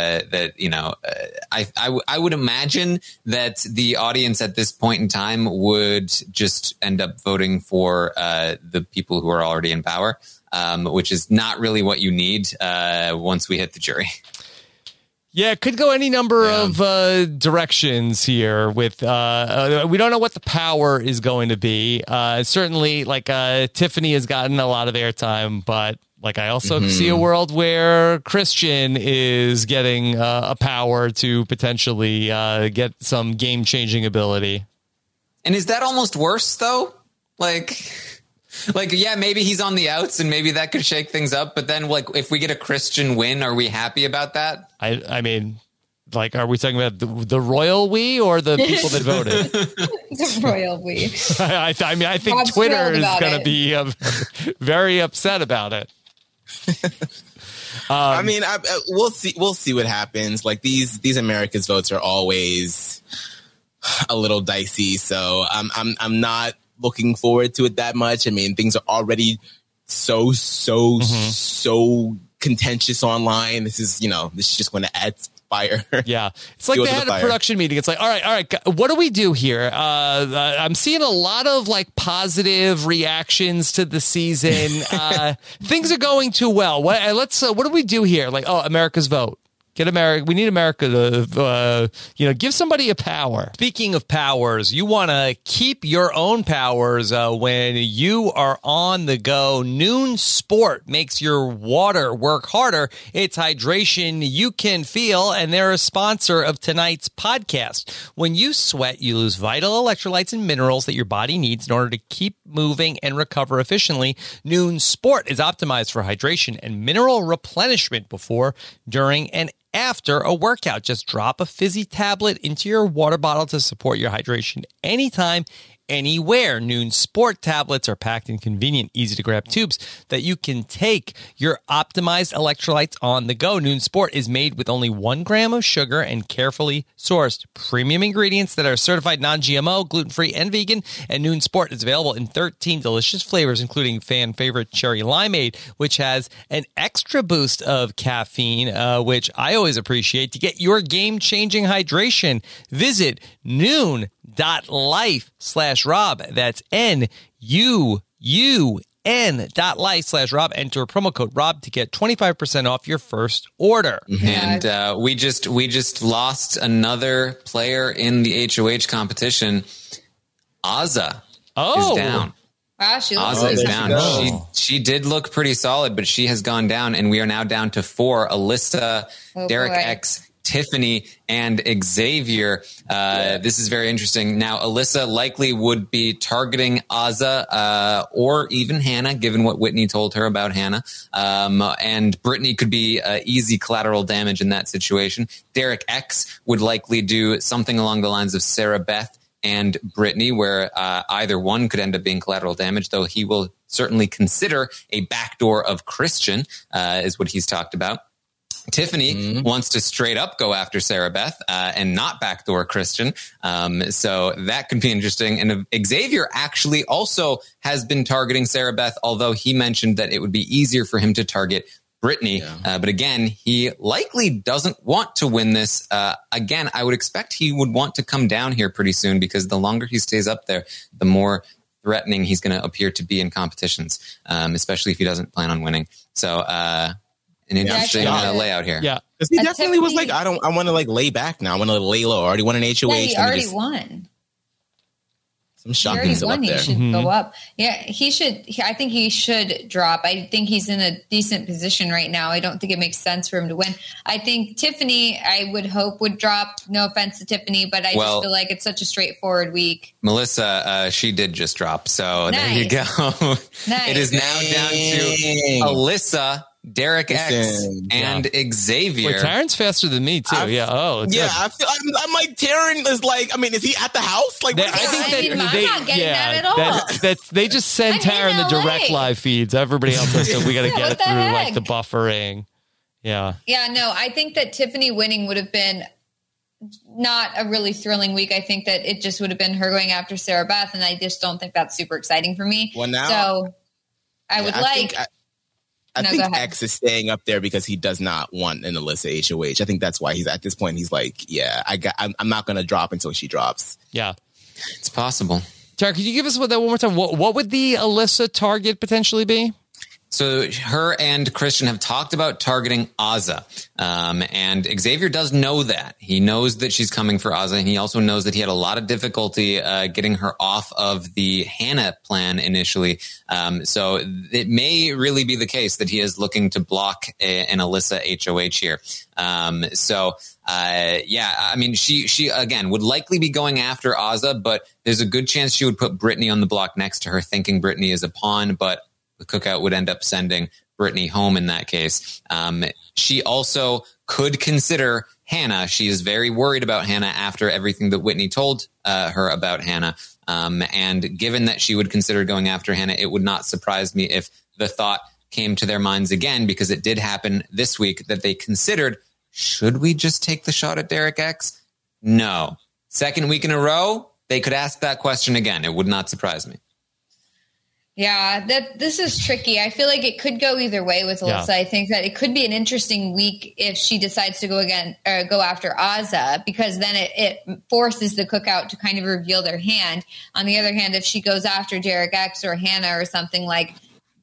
I would imagine that the audience at this point in time would just end up voting for the people who are already in power, which is not really what you need once we hit the jury. Yeah, it could go any number of directions here. With we don't know what the power is going to be. Certainly, Tiffany has gotten a lot of airtime, but I also see a world where Christian is getting a power to potentially get some game-changing ability. And is that almost worse, though? Yeah, maybe he's on the outs and maybe that could shake things up. But then, if we get a Christian win, are we happy about that? I mean, are we talking about the royal we or the people that voted? The royal we. I think Rob's Twitter is going to be very upset about it. We'll see what happens. These America's votes are always a little dicey. So I'm not looking forward to it that much. I mean, things are already so contentious online. This is just going to add fire. Yeah. It's like they had a production meeting. It's like, all right, what do we do here? I'm seeing a lot of positive reactions to the season. Things are going too well. What do we do here? America's vote. Get America. We need America to, give somebody a power. Speaking of powers, you want to keep your own powers when you are on the go. Noon Sport makes your water work harder. It's hydration you can feel, and they're a sponsor of tonight's podcast. When you sweat, you lose vital electrolytes and minerals that your body needs in order to keep moving and recover efficiently. Noon Sport is optimized for hydration and mineral replenishment before, during, and after a workout. Just drop a fizzy tablet into your water bottle to support your hydration anytime, anywhere. Noon Sport tablets are packed in convenient, easy-to-grab tubes that you can take your optimized electrolytes on the go. Noon Sport is made with only 1 gram of sugar and carefully sourced premium ingredients that are certified non-GMO, gluten-free, and vegan. And Noon Sport is available in 13 delicious flavors, including fan-favorite Cherry Limeade, which has an extra boost of caffeine, which I always appreciate. To get your game-changing hydration, visit Noon.com NUUN.life/Rob. That's NUUN.life/Rob. Enter promo code Rob to get 25% off your first order. And we just lost another player in the HOH competition. Azah is down. Wow, she looks Azah is down. She did look pretty solid, but she has gone down, and we are now down to 4. Alyssa, Derek X, Tiffany, and Xavier. This is very interesting. Now, Alyssa likely would be targeting Azah or even Hannah, given what Whitney told her about Hannah. And Brittany could be easy collateral damage in that situation. Derek X would likely do something along the lines of Sarah Beth and Brittany, where either one could end up being collateral damage, though he will certainly consider a backdoor of Christian, is what he's talked about. Tiffany wants to straight up go after Sarah Beth and not backdoor Christian. So that could be interesting. And Xavier actually also has been targeting Sarah Beth, although he mentioned that it would be easier for him to target Brittany. But again, he likely doesn't want to win this. Again, I would expect he would want to come down here pretty soon, because the longer he stays up there, the more threatening he's going to appear to be in competitions, especially if he doesn't plan on winning. So an interesting layout here. Yeah. Because he definitely was like, I want to like lay back now. I want to lay low. I already won an HOH. Yeah, he already won. Some shocking stuff up there. He should go up. Yeah, he should. I think he should drop. I think he's in a decent position right now. I don't think it makes sense for him to win. I think Tiffany, I would hope, would drop. No offense to Tiffany, but I just feel like it's such a straightforward week. Melissa, she did just drop. So nice. There you go. Nice. It is now down to Alyssa, Derek X, and Xavier. Wait, Taryn's faster than me too. I'm like, Taryn is like, I mean, is he at the house? Like, I think I'm not getting that at all. They just send Taryn the direct live feeds. Everybody else says, so we got to get it through like the buffering. Yeah. Yeah, no, I think that Tiffany winning would have been not a really thrilling week. I think that it just would have been her going after Sarah Beth, and I just don't think that's super exciting for me. Well, now, so I would I think X is staying up there because he does not want an Alyssa HOH. I think that's why he's at this point. He's like, I'm not going to drop until she drops. Yeah, it's possible. Tara, could you give us that one more time? What would the Alyssa target potentially be? So her and Christian have talked about targeting Azah. And Xavier does know that. He knows that she's coming for Azah, and he also knows that he had a lot of difficulty getting her off of the Hannah plan initially. So it may really be the case that he is looking to block an Alyssa HOH here. I mean, she again would likely be going after Azah, but there's a good chance she would put Brittany on the block next to her, thinking Brittany is a pawn, but the cookout would end up sending Brittany home in that case. She also could consider Hannah. She is very worried about Hannah after everything that Whitney told her about Hannah. And given that she would consider going after Hannah, it would not surprise me if the thought came to their minds again, because it did happen this week, that they considered, should we just take the shot at Derek X? No. Second week in a row, they could ask that question again. It would not surprise me. Yeah, this is tricky. I feel like it could go either way with Alyssa. Yeah. I think that it could be an interesting week if she decides to go after Azah, because then it forces the cookout to kind of reveal their hand. On the other hand, if she goes after Derek X or Hannah or something, like,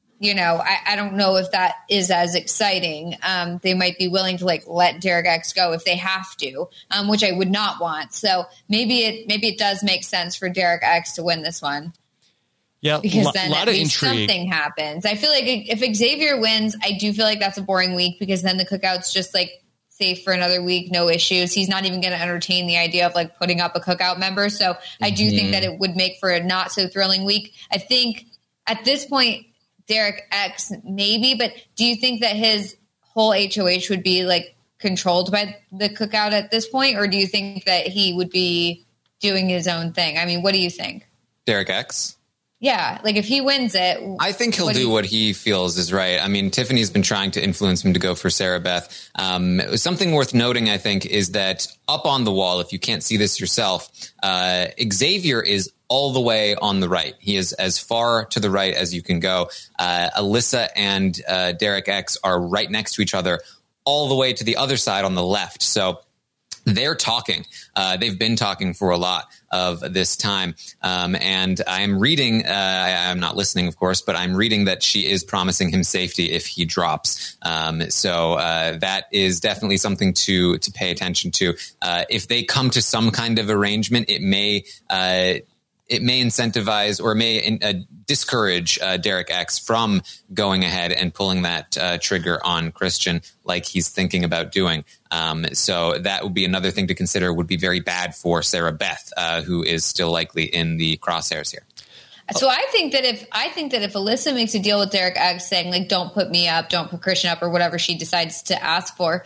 I don't know if that is as exciting. They might be willing to let Derek X go if they have to, which I would not want. So maybe it does make sense for Derek X to win this one. Yeah, because then at least something happens. I feel like if Xavier wins, I do feel like that's a boring week, because then the cookout's just safe for another week, no issues. He's not even going to entertain the idea of putting up a cookout member. So I do think that it would make for a not so thrilling week. I think at this point, Derek X maybe, but do you think that his whole HOH would be controlled by the cookout at this point, or do you think that he would be doing his own thing? I mean, what do you think? Derek X? Yeah, if he wins it, I think he'll do what he feels is right. I mean, Tiffany's been trying to influence him to go for Sarah Beth. Something worth noting, I think, is that up on the wall, if you can't see this yourself, Xavier is all the way on the right. He is as far to the right as you can go. Alyssa and Derek X are right next to each other, all the way to the other side on the left. So they're talking. They've been talking for a lot of this time. And I'm reading, I'm not listening, of course, but I'm reading that she is promising him safety if he drops. So that is definitely something to pay attention to. If they come to some kind of arrangement, it may incentivize or may discourage Derek X from going ahead and pulling that trigger on Christian like he's thinking about doing. So that would be another thing to consider, would be very bad for Sarah Beth, who is still likely in the crosshairs here. So I think that if Alyssa makes a deal with Derek X saying like, don't put me up, don't put Christian up, or whatever she decides to ask for.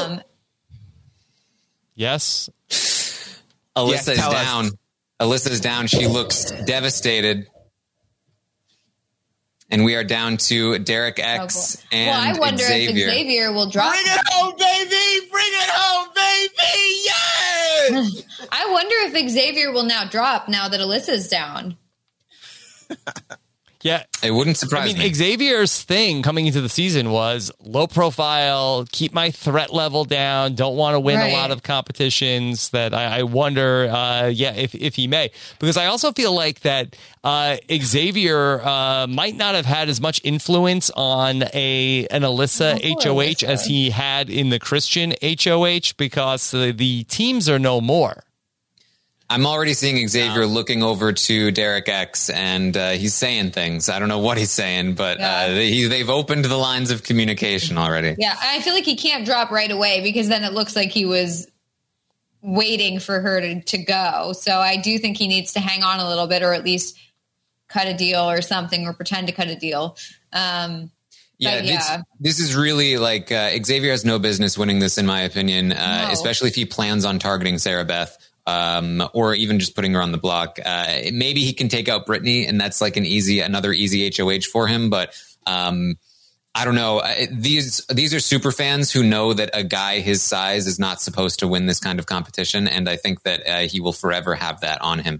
Yes. Alyssa is down. Alyssa's down. She looks devastated. And we are down to Derek X and Xavier. Well, I wonder if Xavier will drop. Bring it home, baby! Bring it home, baby! Yes! I wonder if Xavier will now drop now that Alyssa's down. Yeah. It wouldn't surprise me. Xavier's thing coming into the season was low profile, keep my threat level down, don't want to win a lot of competitions. That I wonder, if he may. Because I also feel like that Xavier might not have had as much influence on an Alyssa HOH as he had in the Christian HOH, because the teams are no more. I'm already seeing Xavier looking over to Derek X, and he's saying things. I don't know what he's saying, but they've opened the lines of communication already. Yeah, I feel like he can't drop right away, because then it looks like he was waiting for her to go. So I do think he needs to hang on a little bit, or at least cut a deal or something, or pretend to cut a deal. This is really like Xavier has no business winning this, in my opinion, especially if he plans on targeting Sarah Beth. Or even just putting her on the block. Maybe he can take out Brittany, and that's like another easy HOH for him. But I don't know. These are super fans who know that a guy his size is not supposed to win this kind of competition, and I think that he will forever have that on him.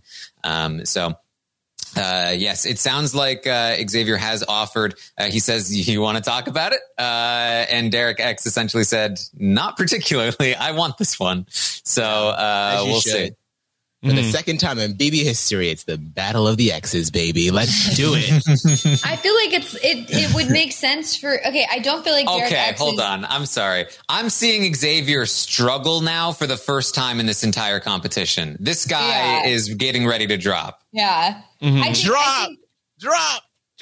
Yes, it sounds like Xavier has offered. He says, you want to talk about it? And Derek X essentially said, not particularly. I want this one. So we'll see. For the second time in BB history, it's the battle of the X's, baby. Let's do it. I feel like it would make sense for. Okay, I don't feel like Derek X hold on. I'm sorry. I'm seeing Xavier struggle now for the first time in this entire competition. This guy is getting ready to drop. Yeah. Mm-hmm. Drop.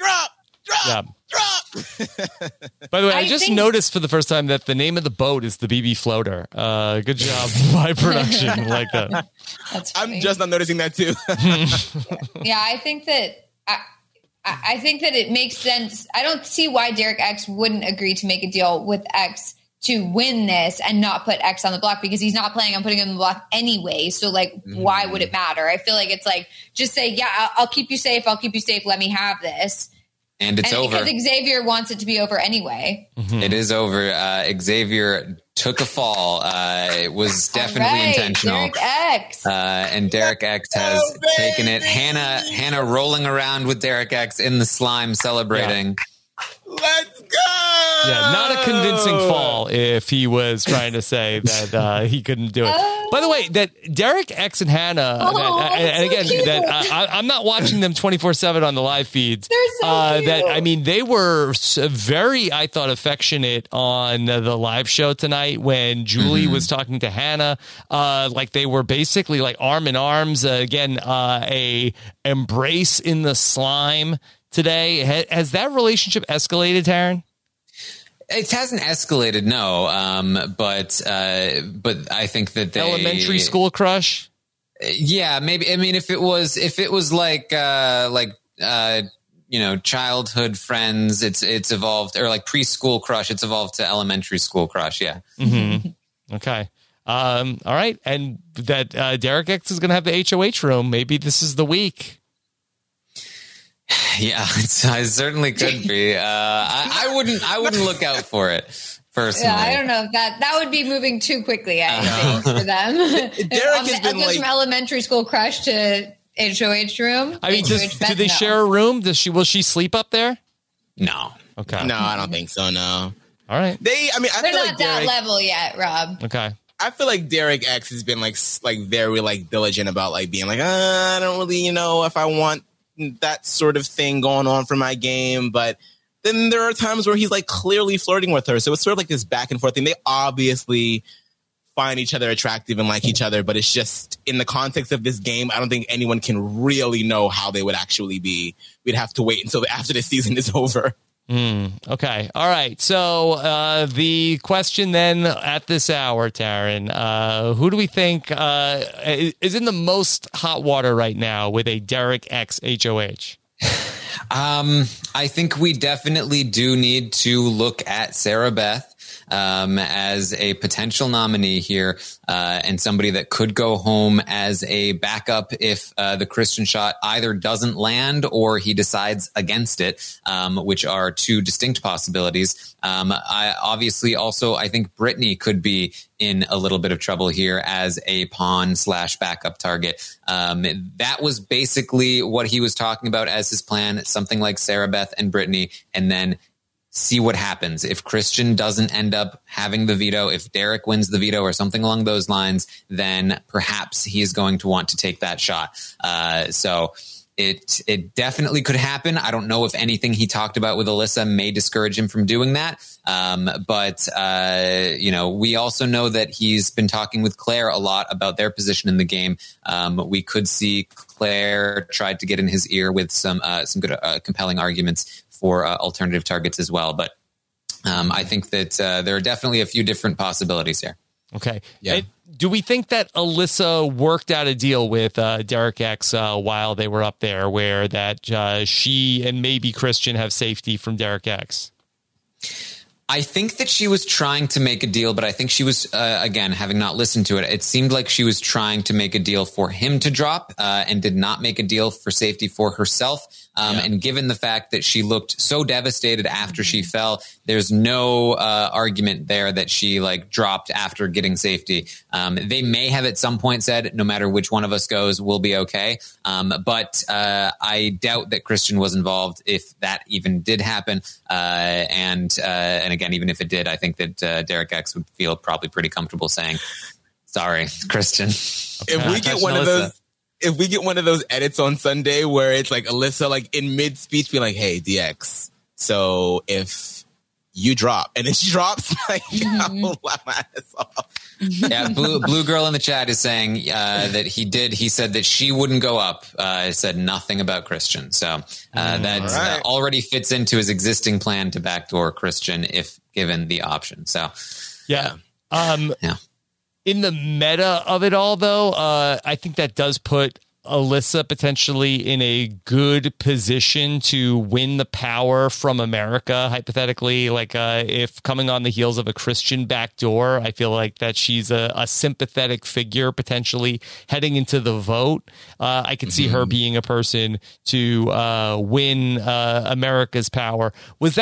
By the way, I just noticed for the first time that the name of the boat is the BB Floater. Good job by production. Like that. That's funny. I'm just not noticing that too. Yeah, I think that I think that it makes sense. I don't see why Derek X wouldn't agree to make a deal with X to win this and not put X on the block, because he's not planning on putting him on the block anyway. So like, why would it matter? I feel like it's like, just say, yeah, I'll keep you safe. Let me have this. And it's over. Because Xavier wants it to be over anyway. Mm-hmm. It is over. Xavier took a fall. It was definitely intentional. Derek X. And Derek X has taken it. Hannah rolling around with Derek X in the slime, celebrating. Yeah. Let's go! Yeah, not a convincing fall if he was trying to say that he couldn't do it. By the way, that Derek X and Hannah, and again, that I'm not watching them 24/7 on the live feeds. They're so cute. That, I mean, they were very, I thought, affectionate on the live show tonight when Julie was talking to Hannah. Like they were basically like arm in arms. Again, a embrace in the slime today. Has that relationship escalated, Taryn? It hasn't escalated, no. But I think that elementary school crush. Yeah, maybe. I mean, if it was like childhood friends, it's evolved, or like preschool crush, it's evolved to elementary school crush. Yeah. Mm-hmm. Okay. All right, and that Derek X is going to have the HOH room. Maybe this is the week. Yeah, it certainly could be. I wouldn't look out for it personally. Yeah, I don't know if that would be moving too quickly, I think, for them. Derek has been from elementary school crush to HOH room. I mean, do they share a room? Will she sleep up there? No. Okay. No, I don't think so. No. All right. They're not that level yet, Rob. Okay. I feel like Derek X has been like very like diligent about like being like, I don't really, if I want that sort of thing going on for my game. But then there are times where he's like clearly flirting with her. So it's sort of like this back and forth thing. They obviously find each other attractive and like each other, but it's just in the context of this game, I don't think anyone can really know how they would actually be. We'd have to wait until after the season is over. Okay. All right. So the question then at this hour, Taryn, who do we think is in the most hot water right now with a Derek X HOH? I think we definitely do need to look at Sarah Beth as a potential nominee here, and somebody that could go home as a backup if the Christian shot either doesn't land or he decides against it, which are two distinct possibilities. I think Brittany could be in a little bit of trouble here as a pawn/backup target. That was basically what he was talking about as his plan, something like Sarah Beth and Brittany, and then see what happens. If Christian doesn't end up having the veto, if Derek wins the veto or something along those lines, then perhaps he is going to want to take that shot. So it definitely could happen. I don't know if anything he talked about with Alyssa may discourage him from doing that. But we also know that he's been talking with Claire a lot about their position in the game. We could see Claire tried to get in his ear with some good compelling arguments for alternative targets as well. But I think that there are definitely a few different possibilities here. Okay. Yeah. Do we think that Alyssa worked out a deal with Derek X while they were up there where that she and maybe Christian have safety from Derek X? I think that she was trying to make a deal, but I think she was, again, having not listened to it, it seemed like she was trying to make a deal for him to drop and did not make a deal for safety for herself. And given the fact that she looked so devastated after she fell, there's no argument there that she dropped after getting safety. They may have at some point said, no matter which one of us goes, we'll be okay. But I doubt that Christian was involved if that even did happen. And again, even if it did, I think that Derek X would feel probably pretty comfortable saying, sorry, Christian. If we get one of those edits on Sunday where it's like Alyssa in mid speech being like, hey, DX, so if you drop, and then she drops, I'll laugh my ass off. Yeah, Blue Girl in the chat is saying that he said that she wouldn't go up. Said nothing about Christian. So that already fits into his existing plan to backdoor Christian if given the option. So yeah. In the meta of it all, though, I think that does put Alyssa potentially in a good position to win the power from America, hypothetically. If coming on the heels of a Christian backdoor, I feel like that she's a sympathetic figure potentially heading into the vote. I could see her being a person to win America's power.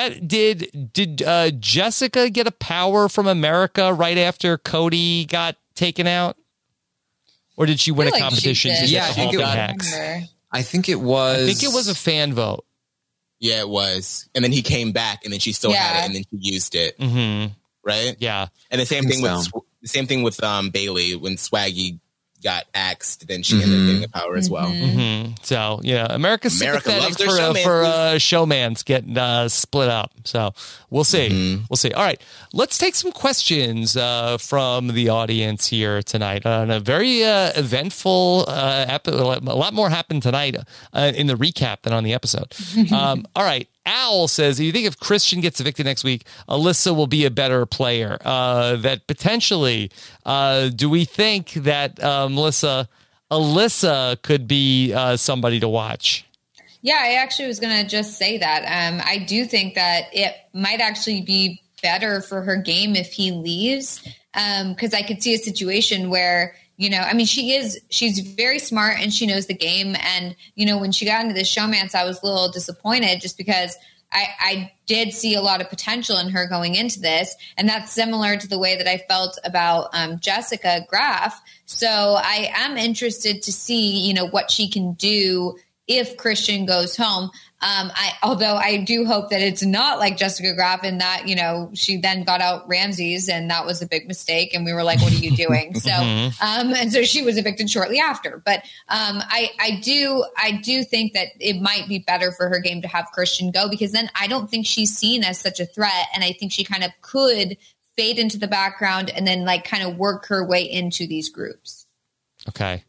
Did Jessica get a power from America right after Cody got taken out? Or did she win a competition to get the Hulk hacks? I think it was a fan vote. Yeah, it was. And then he came back, and then she still had it, and then she used it. Mm-hmm. Right? Yeah. And the same thing with Bailey when Swaggy got axed, then she ended up getting the power as well. Mm-hmm. So yeah, America's sympathetic for showmans getting split up. So we'll see. We'll see. All right, let's take some questions from the audience here tonight on a very eventful episode. A lot more happened tonight in the recap than on the episode. All right. Owl says, do you think if Christian gets evicted next week, Alyssa will be a better player? That potentially, do we think that Alyssa could be somebody to watch? Yeah, I actually was going to just say that. I do think that it might actually be better for her game if he leaves, because I could see a situation where, she's very smart and she knows the game. And, when she got into the showmance, I was a little disappointed just because I did see a lot of potential in her going into this. And that's similar to the way that I felt about Jessica Graf. So I am interested to see, what she can do if Christian goes home. Although I do hope that it's not like Jessica Graf in that, she then got out Ramses and that was a big mistake. And we were like, what are you doing? So, and so she was evicted shortly after. But I do think that it might be better for her game to have Christian go, because then I don't think she's seen as such a threat. And I think she kind of could fade into the background and then like kind of work her way into these groups. Okay.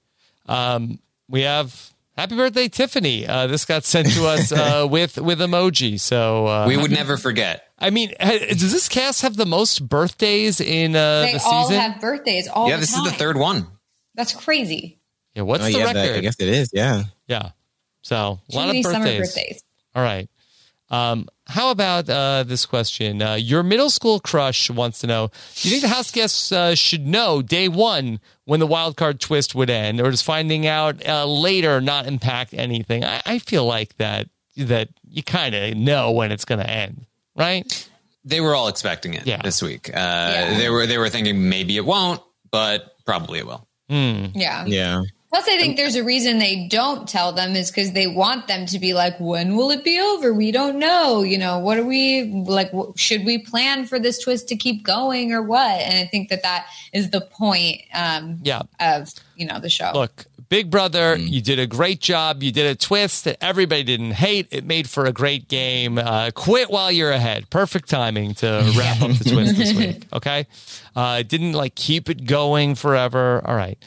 We have Happy Birthday, Tiffany. This got sent to us with emoji. So we would never forget. I mean, does this cast have the most birthdays in the season? They all have birthdays all the time. Yeah, this is the third one. That's crazy. Yeah, what's the record? I guess it is, yeah. Yeah. So, a lot of birthdays. Summer birthdays. All right. How about this question? Your middle school crush wants to know, do you think the house guests should know day one when the wild card twist would end, or does finding out later not impact anything? I feel like that you kind of know when it's going to end, right? They were all expecting it this week. They were thinking maybe it won't, but probably it will. Yeah. Yeah. Plus, I think there's a reason they don't tell them is because they want them to be like, when will it be over? We don't know. What are we like? Should we plan for this twist to keep going or what? And I think that is the point of, the show. Look, Big Brother, you did a great job. You did a twist that everybody didn't hate. It made for a great game. Quit while you're ahead. Perfect timing to wrap up the twist this week. Okay. Didn't keep it going forever. All right.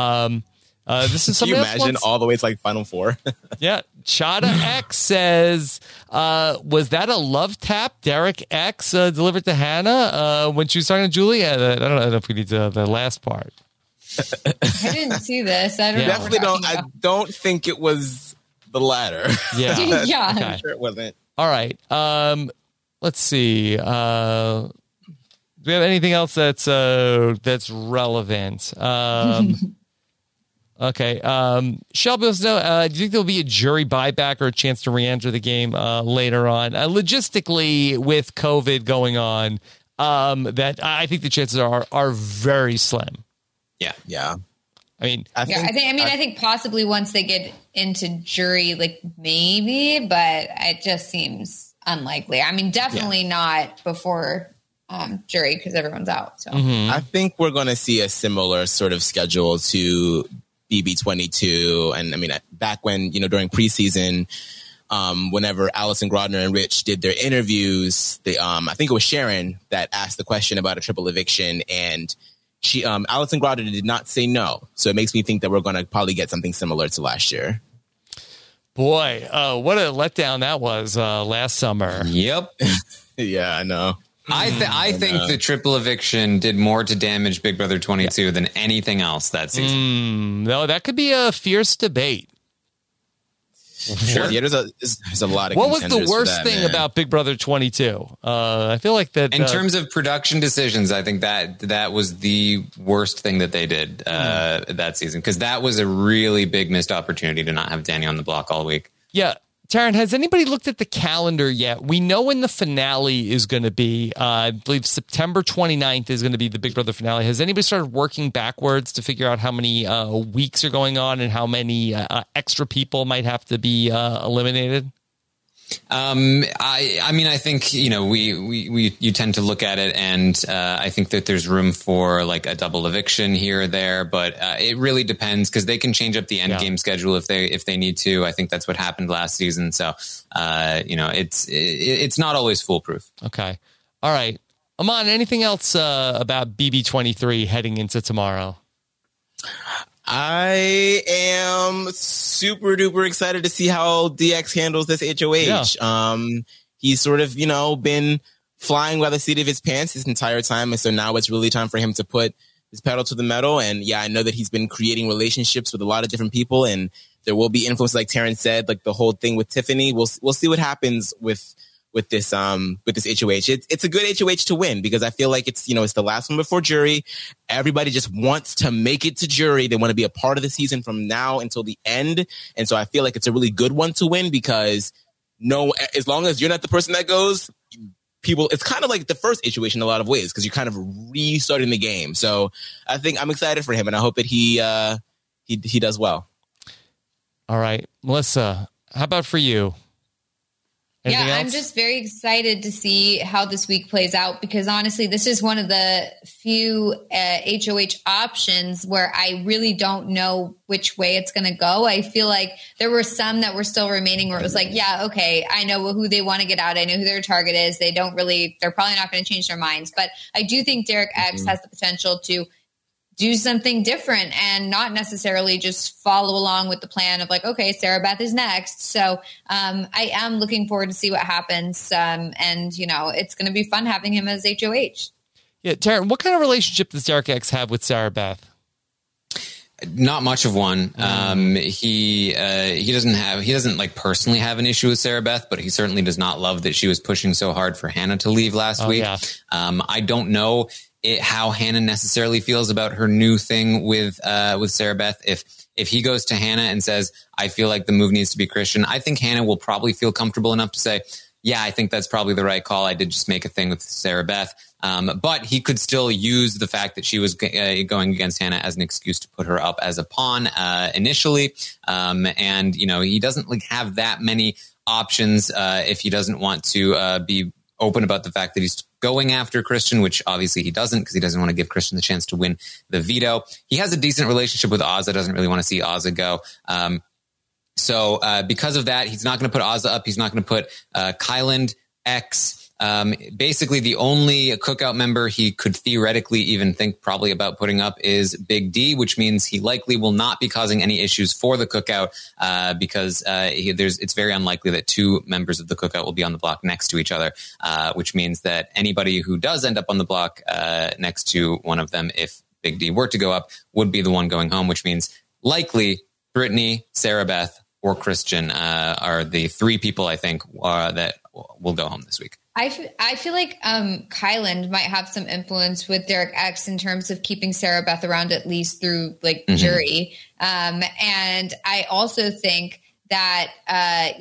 This is. Can you imagine all the way to Final Four? Yeah, Chada X says, "Was that a love tap?" Derek X delivered to Hannah when she was talking to Julie. I don't know if we need the last part. I didn't see this. I don't definitely don't. I don't think it was the latter. Yeah, yeah, okay. I'm sure it wasn't. All right. Let's see. Do we have anything else that's relevant? Okay. Shelby wants to know, do you think there'll be a jury buyback or a chance to re-enter the game later on? Logistically, with COVID going on, that I think the chances are very slim. Yeah. Yeah. I think possibly once they get into jury, maybe, but it just seems unlikely. I mean, definitely not before jury because everyone's out. So I think we're going to see a similar sort of schedule to BB22. And back when, during preseason, whenever Allison Grodner and Rich did their interviews, I think it was Sharon that asked the question about a triple eviction, and Allison Grodner did not say no. So it makes me think that we're going to probably get something similar to last year. Boy, what a letdown that was last summer. Yep. Yeah, I know. I think the triple eviction did more to damage Big Brother 22 than anything else that season. No, that could be a fierce debate. Sure. Yeah, there's a lot of. What was the worst thing about Big Brother 22? I feel like that in terms of production decisions, I think that was the worst thing that they did that season, because that was a really big missed opportunity to not have Danny on the block all week. Yeah. Taryn, has anybody looked at the calendar yet? We know when the finale is going to be. I believe September 29th is going to be the Big Brother finale. Has anybody started working backwards to figure out how many weeks are going on and how many extra people might have to be eliminated? I think, you tend to look at it, and I think that there's room for a double eviction here or there, but it really depends because they can change up the end game schedule if they need to. I think that's what happened last season. So, it's not always foolproof. Okay. All right. Aman, anything else about BB23 heading into tomorrow? I am super duper excited to see how DX handles this HOH. Yeah. He's sort of, been flying by the seat of his pants this entire time. And so now it's really time for him to put his pedal to the metal. And yeah, I know that he's been creating relationships with a lot of different people, and there will be influence, like Taryn said, the whole thing with Tiffany. We'll see what happens with this HOH. It's a good HOH to win because I feel like it's the last one before jury. Everybody just wants to make it to jury. They want to be a part of the season from now until the end. And so I feel like it's a really good one to win because as long as you're not the person that goes, it's kind of like the first HOH in a lot of ways because you're kind of restarting the game. So I think I'm excited for him, and I hope that he does well. All right, Melissa, how about for you? Anything else? I'm just very excited to see how this week plays out because honestly, this is one of the few HOH options where I really don't know which way it's going to go. I feel like there were some that were still remaining where it was like, yeah, okay, I know who they want to get out. I know who their target is. They're probably not going to change their minds. But I do think Derek X has the potential to do something different and not necessarily just follow along with the plan of like, okay, Sarah Beth is next. So I am looking forward to see what happens. And, it's going to be fun having him as HOH. Yeah, Taryn, what kind of relationship does Derek X have with Sarah Beth? Not much of one. He doesn't like personally have an issue with Sarah Beth, but he certainly does not love that she was pushing so hard for Hannah to leave last week. Yeah. I don't know how Hannah necessarily feels about her new thing with Sarah Beth. If he goes to Hannah and says, I feel like the move needs to be Christian, I think Hannah will probably feel comfortable enough to say, yeah, I think that's probably the right call. I did just make a thing with Sarah Beth. But he could still use the fact that she was going against Hannah as an excuse to put her up as a pawn initially. And, he doesn't have that many options if he doesn't want to be open about the fact that he's going after Christian, which obviously he doesn't because he doesn't want to give Christian the chance to win the veto. He has a decent relationship with Azah, doesn't really want to see Azah go. So because of that, he's not going to put Azah up. He's not going to put Kyland X. Basically, the only Cookout member he could theoretically even think probably about putting up is Big D, which means he likely will not be causing any issues for the Cookout because it's very unlikely that two members of the Cookout will be on the block next to each other, which means that anybody who does end up on the block next to one of them, if Big D were to go up, would be the one going home, which means likely Brittany, Sarah Beth, or Christian are the three people I think that will go home this week. I feel like Kyland might have some influence with Derek X in terms of keeping Sarah Beth around at least through jury. And I also think that, I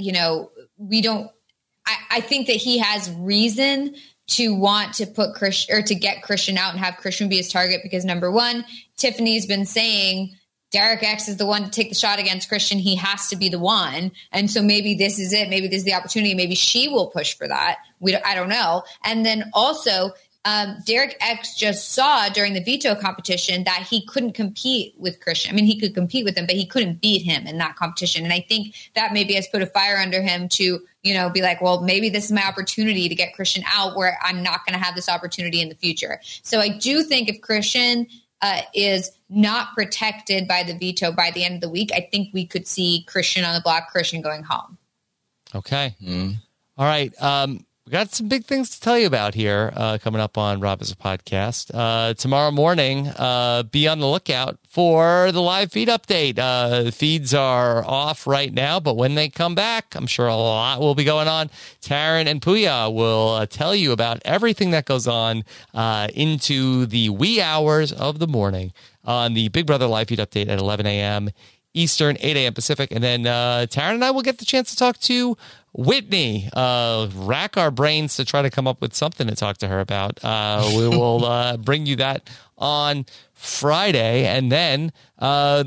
think that he has reason to want to put Christian or to get Christian out and have Christian be his target because number one, Tiffany's been saying Derek X is the one to take the shot against Christian. He has to be the one. And so maybe this is it. Maybe this is the opportunity. Maybe she will push for that. I don't know. And then also, Derek X just saw during the veto competition that he couldn't compete with Christian. I mean, he could compete with him, but he couldn't beat him in that competition. And I think that maybe has put a fire under him to, be like, well, maybe this is my opportunity to get Christian out where I'm not going to have this opportunity in the future. So I do think if Christian is not protected by the veto by the end of the week, I think we could see Christian on the block, Christian going home. Okay. All right. We got some big things to tell you about here coming up on Rob Has a Podcast. Tomorrow morning, be on the lookout for the live feed update. The feeds are off right now, but when they come back, I'm sure a lot will be going on. Taryn and Puya will tell you about everything that goes on into the wee hours of the morning on the Big Brother live feed update at 11 a.m. Eastern, 8 a.m. Pacific. And then Taryn and I will get the chance to talk to Whitney, rack our brains to try to come up with something to talk to her about. We will bring you that on Friday. And then the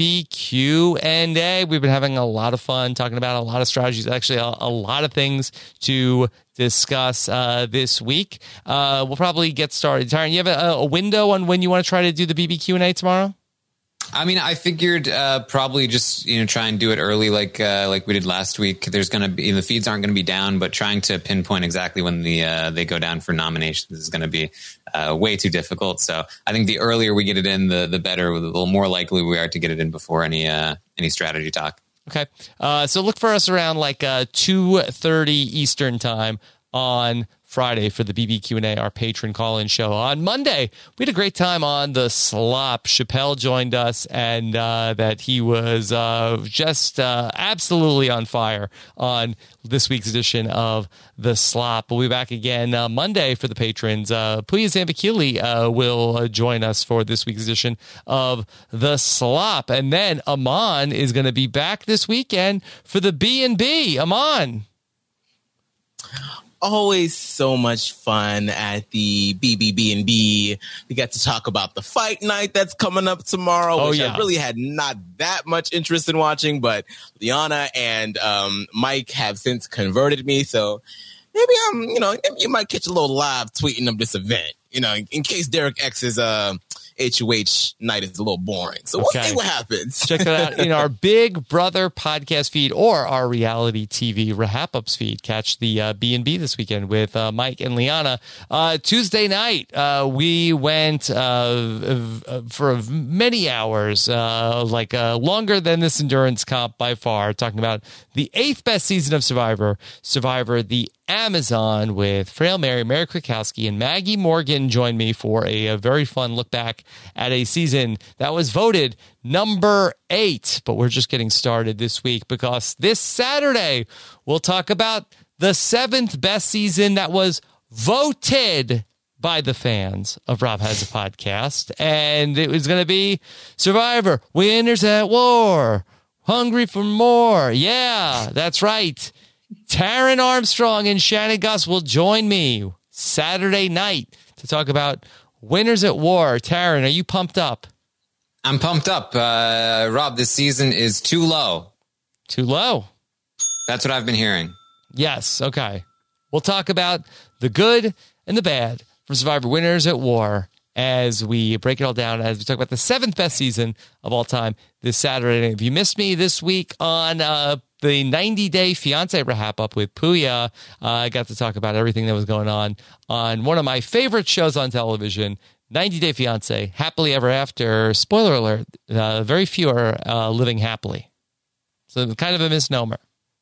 BBQ&A. We've been having a lot of fun talking about a lot of strategies, actually a lot of things to discuss this week. We'll probably get started. Taryn, you have a window on when you want to try to do the BBQ&A tomorrow? I mean, I figured probably just try and do it early, like we did last week. There's going to be the feeds aren't going to be down, but trying to pinpoint exactly when they go down for nominations is going to be way too difficult. So I think the earlier we get it in, the better. The little more likely we are to get it in before any strategy talk. Okay, so look for us around like 2:30 Eastern time on Friday for the BBQ&A, our patron call-in show. On Monday, we had a great time on The Slop. Chappelle joined us, and that he was just absolutely on fire on this week's edition of The Slop. We'll be back again Monday for the patrons. Puya Zambakili will join us for this week's edition of The Slop. And then Aman is going to be back this weekend for the B&B. Aman. always so much fun at the BBB&B. We got to talk about the fight night that's coming up tomorrow, which I really had not that much interest in watching, but Liana and Mike have since converted me, so maybe you might catch a little live tweeting of this event, in case Derek X's HOH night is a little boring. So we'll see what happens. Check that out in our Big Brother podcast feed or our reality TV Wrap-Ups feed. Catch the B&B this weekend with Mike and Liana. Tuesday night, we went for many hours, longer than this endurance comp by far, talking about the 8th best season of Survivor, the Amazon, with Frail Mary Krakowski, and Maggie Morgan joined me for a very fun look back at a season that was voted number 8. But we're just getting started this week, because this Saturday we'll talk about the 7th best season that was voted by the fans of Rob Has a Podcast. And it was going to be Survivor Winners at War, Hungry for More. Yeah, that's right. Taryn Armstrong and Shannon Gus will join me Saturday night to talk about Winners at War. Taryn, are you pumped up? I'm pumped up. Rob, this season is too low. Too low? That's what I've been hearing. Yes. Okay. We'll talk about the good and the bad from Survivor Winners at War as we break it all down, as we talk about the 7th best season of all time this Saturday. If you missed me this week on the 90-Day Fiance Wrap-Up with Puya, I got to talk about everything that was going on one of my favorite shows on television, 90 Day Fiance, Happily Ever After. Spoiler alert, very few are living happily. So kind of a misnomer.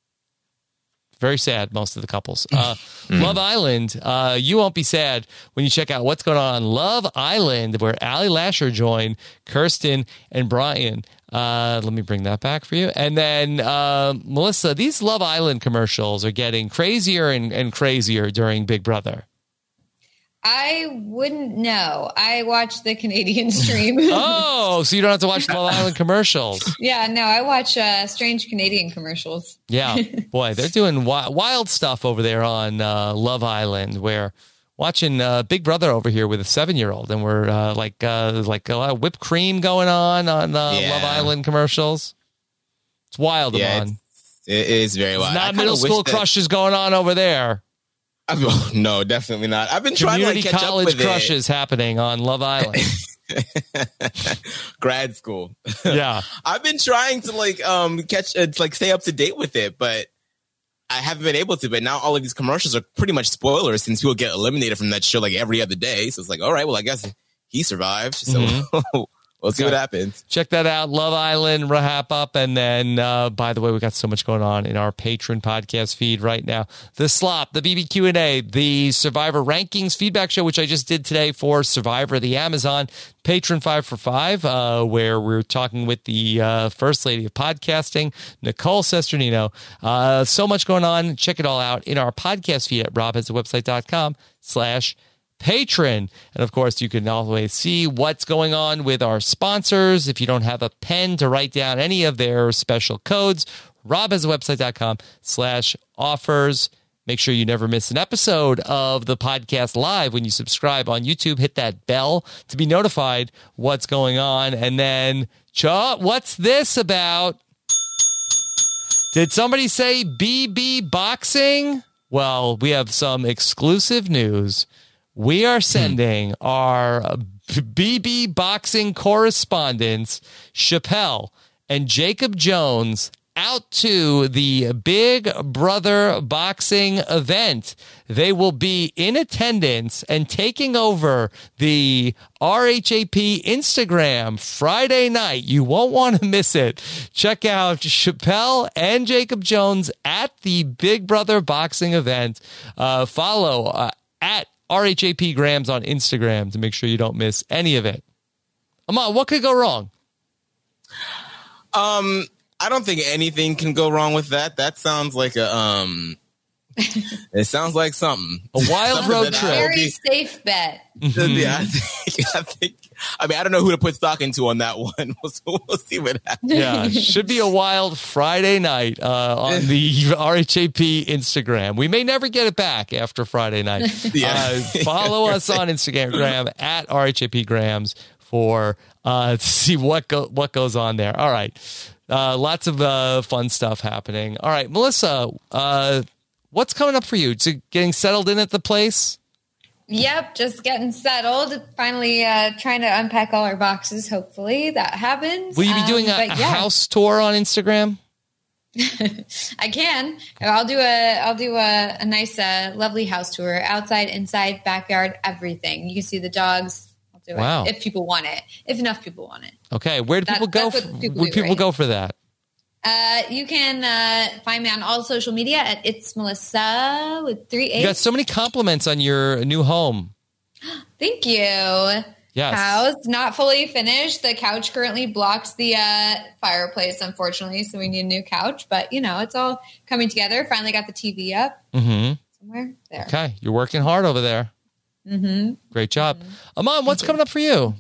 Very sad, most of the couples. Love Island, you won't be sad when you check out what's going on Love Island, where Ali Lasher joined Kirsten and Brian. Let me bring that back for you. And then, Melissa, these Love Island commercials are getting crazier and crazier during Big Brother. I wouldn't know. I watch the Canadian stream. Oh, so you don't have to watch Love Island commercials. Yeah, no, I watch strange Canadian commercials. Yeah, boy, they're doing wild stuff over there on Love Island, where watching Big Brother over here with a 7-year-old, and we're like a lot of whipped cream going on Love Island commercials. It's wild, Amon. It is very wild. It's not middle school crushes going on over there. No, definitely not. I've been trying to catch up with college crushes happening on Love Island. Grad school. Yeah. I've been trying to stay up to date with it, but I haven't been able to. But now all of these commercials are pretty much spoilers, since people get eliminated from that show like every other day. So it's like, all right, well, I guess he survived. So we'll see what happens. Check that out, Love Island Wrap-Up. And then, by the way, we got so much going on in our Patreon podcast feed right now. The Slop, the BBQ&A, the Survivor Rankings feedback show, which I just did today for Survivor, the Amazon, Patreon 5 for 5, where we're talking with the First Lady of Podcasting, Nicole Sesternino. So much going on. Check it all out in our podcast feed at robhasawebsite.com/patron. And of course, you can always see what's going on with our sponsors. If you don't have a pen to write down any of their special codes, robhasawebsite.com/offers. Make sure you never miss an episode of the podcast live when you subscribe on YouTube. Hit that bell to be notified what's going on. And then, what's this about? Did somebody say BB Boxing? Well, we have some exclusive news. We are sending our BB Boxing correspondents, Chappelle and Jacob Jones, out to the Big Brother boxing event. They will be in attendance and taking over the RHAP Instagram Friday night. You won't want to miss it. Check out Chappelle and Jacob Jones at the Big Brother boxing event. Follow at RHAP Grams on Instagram to make sure you don't miss any of it. Amon, what could go wrong? I don't think anything can go wrong with that. That sounds like a It sounds like something. A wild road trip. Very safe bet. Yeah, I think. I mean, I don't know who to put stock into on that one. We'll see what happens. Yeah, should be a wild Friday night on the RHAP Instagram. We may never get it back after Friday night. Follow us on Instagram at RHAP Grams for to see what goes on there. All right, lots of fun stuff happening. All right, Melissa, what's coming up for you? Getting settled in at the place? Yep, just getting settled. Finally trying to unpack all our boxes. Hopefully that happens. Will you be doing a house tour on Instagram? I can. I'll do a nice, lovely house tour. Outside, inside, backyard, everything. You can see the dogs. I'll do it if people want it. If enough people want it. Okay, where do people go? Where people go for that? You can find me on all social media at It's Melissa with 3 A's. You got so many compliments on your new home. Thank you. Yes. House not fully finished. The couch currently blocks the fireplace, unfortunately, so we need a new couch. But it's all coming together. Finally got the TV up somewhere there. Okay, you're working hard over there. Mm-hmm. Great job, Aman. What's coming up for you?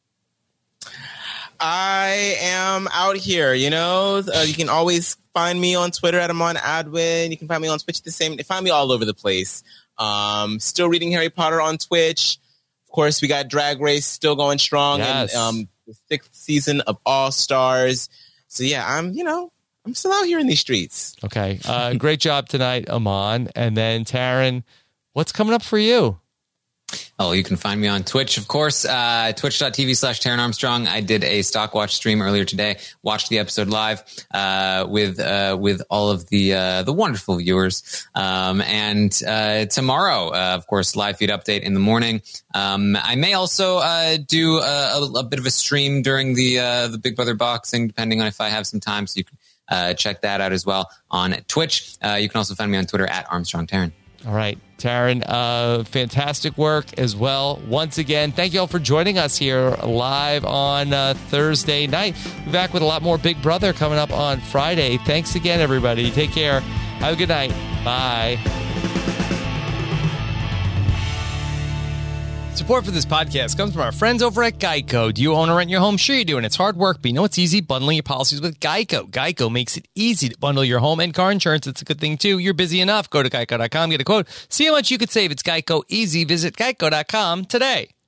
I am out here, you can always find me on Twitter at Aman Adwin. You can find me on Twitch find me all over the place. Still reading Harry Potter on Twitch. Of course, we got Drag Race still going strong. Yes. And the 6th season of All Stars. So yeah, I'm still out here in these streets. Okay. Great job tonight, Aman. And then Taryn, what's coming up for you? Oh, you can find me on Twitch, of course, twitch.tv/Taryn Armstrong. I did a stock watch stream earlier today. Watched the episode live with all of the wonderful viewers. And tomorrow, of course, live feed update in the morning. I may also do a bit of a stream during the Big Brother boxing, depending on if I have some time. So you can check that out as well on Twitch. You can also find me on Twitter at Armstrong Taryn. All right, Taryn, fantastic work as well. Once again, thank you all for joining us here live on Thursday night. We'll be back with a lot more Big Brother coming up on Friday. Thanks again, everybody. Take care. Have a good night. Bye. Support for this podcast comes from our friends over at Geico. Do you own or rent your home? Sure you do, and it's hard work, but you know it's easy? Bundling your policies with Geico. Geico makes it easy to bundle your home and car insurance. It's a good thing, too. You're busy enough. Go to geico.com, get a quote, see how much you could save. It's Geico easy. Visit geico.com today.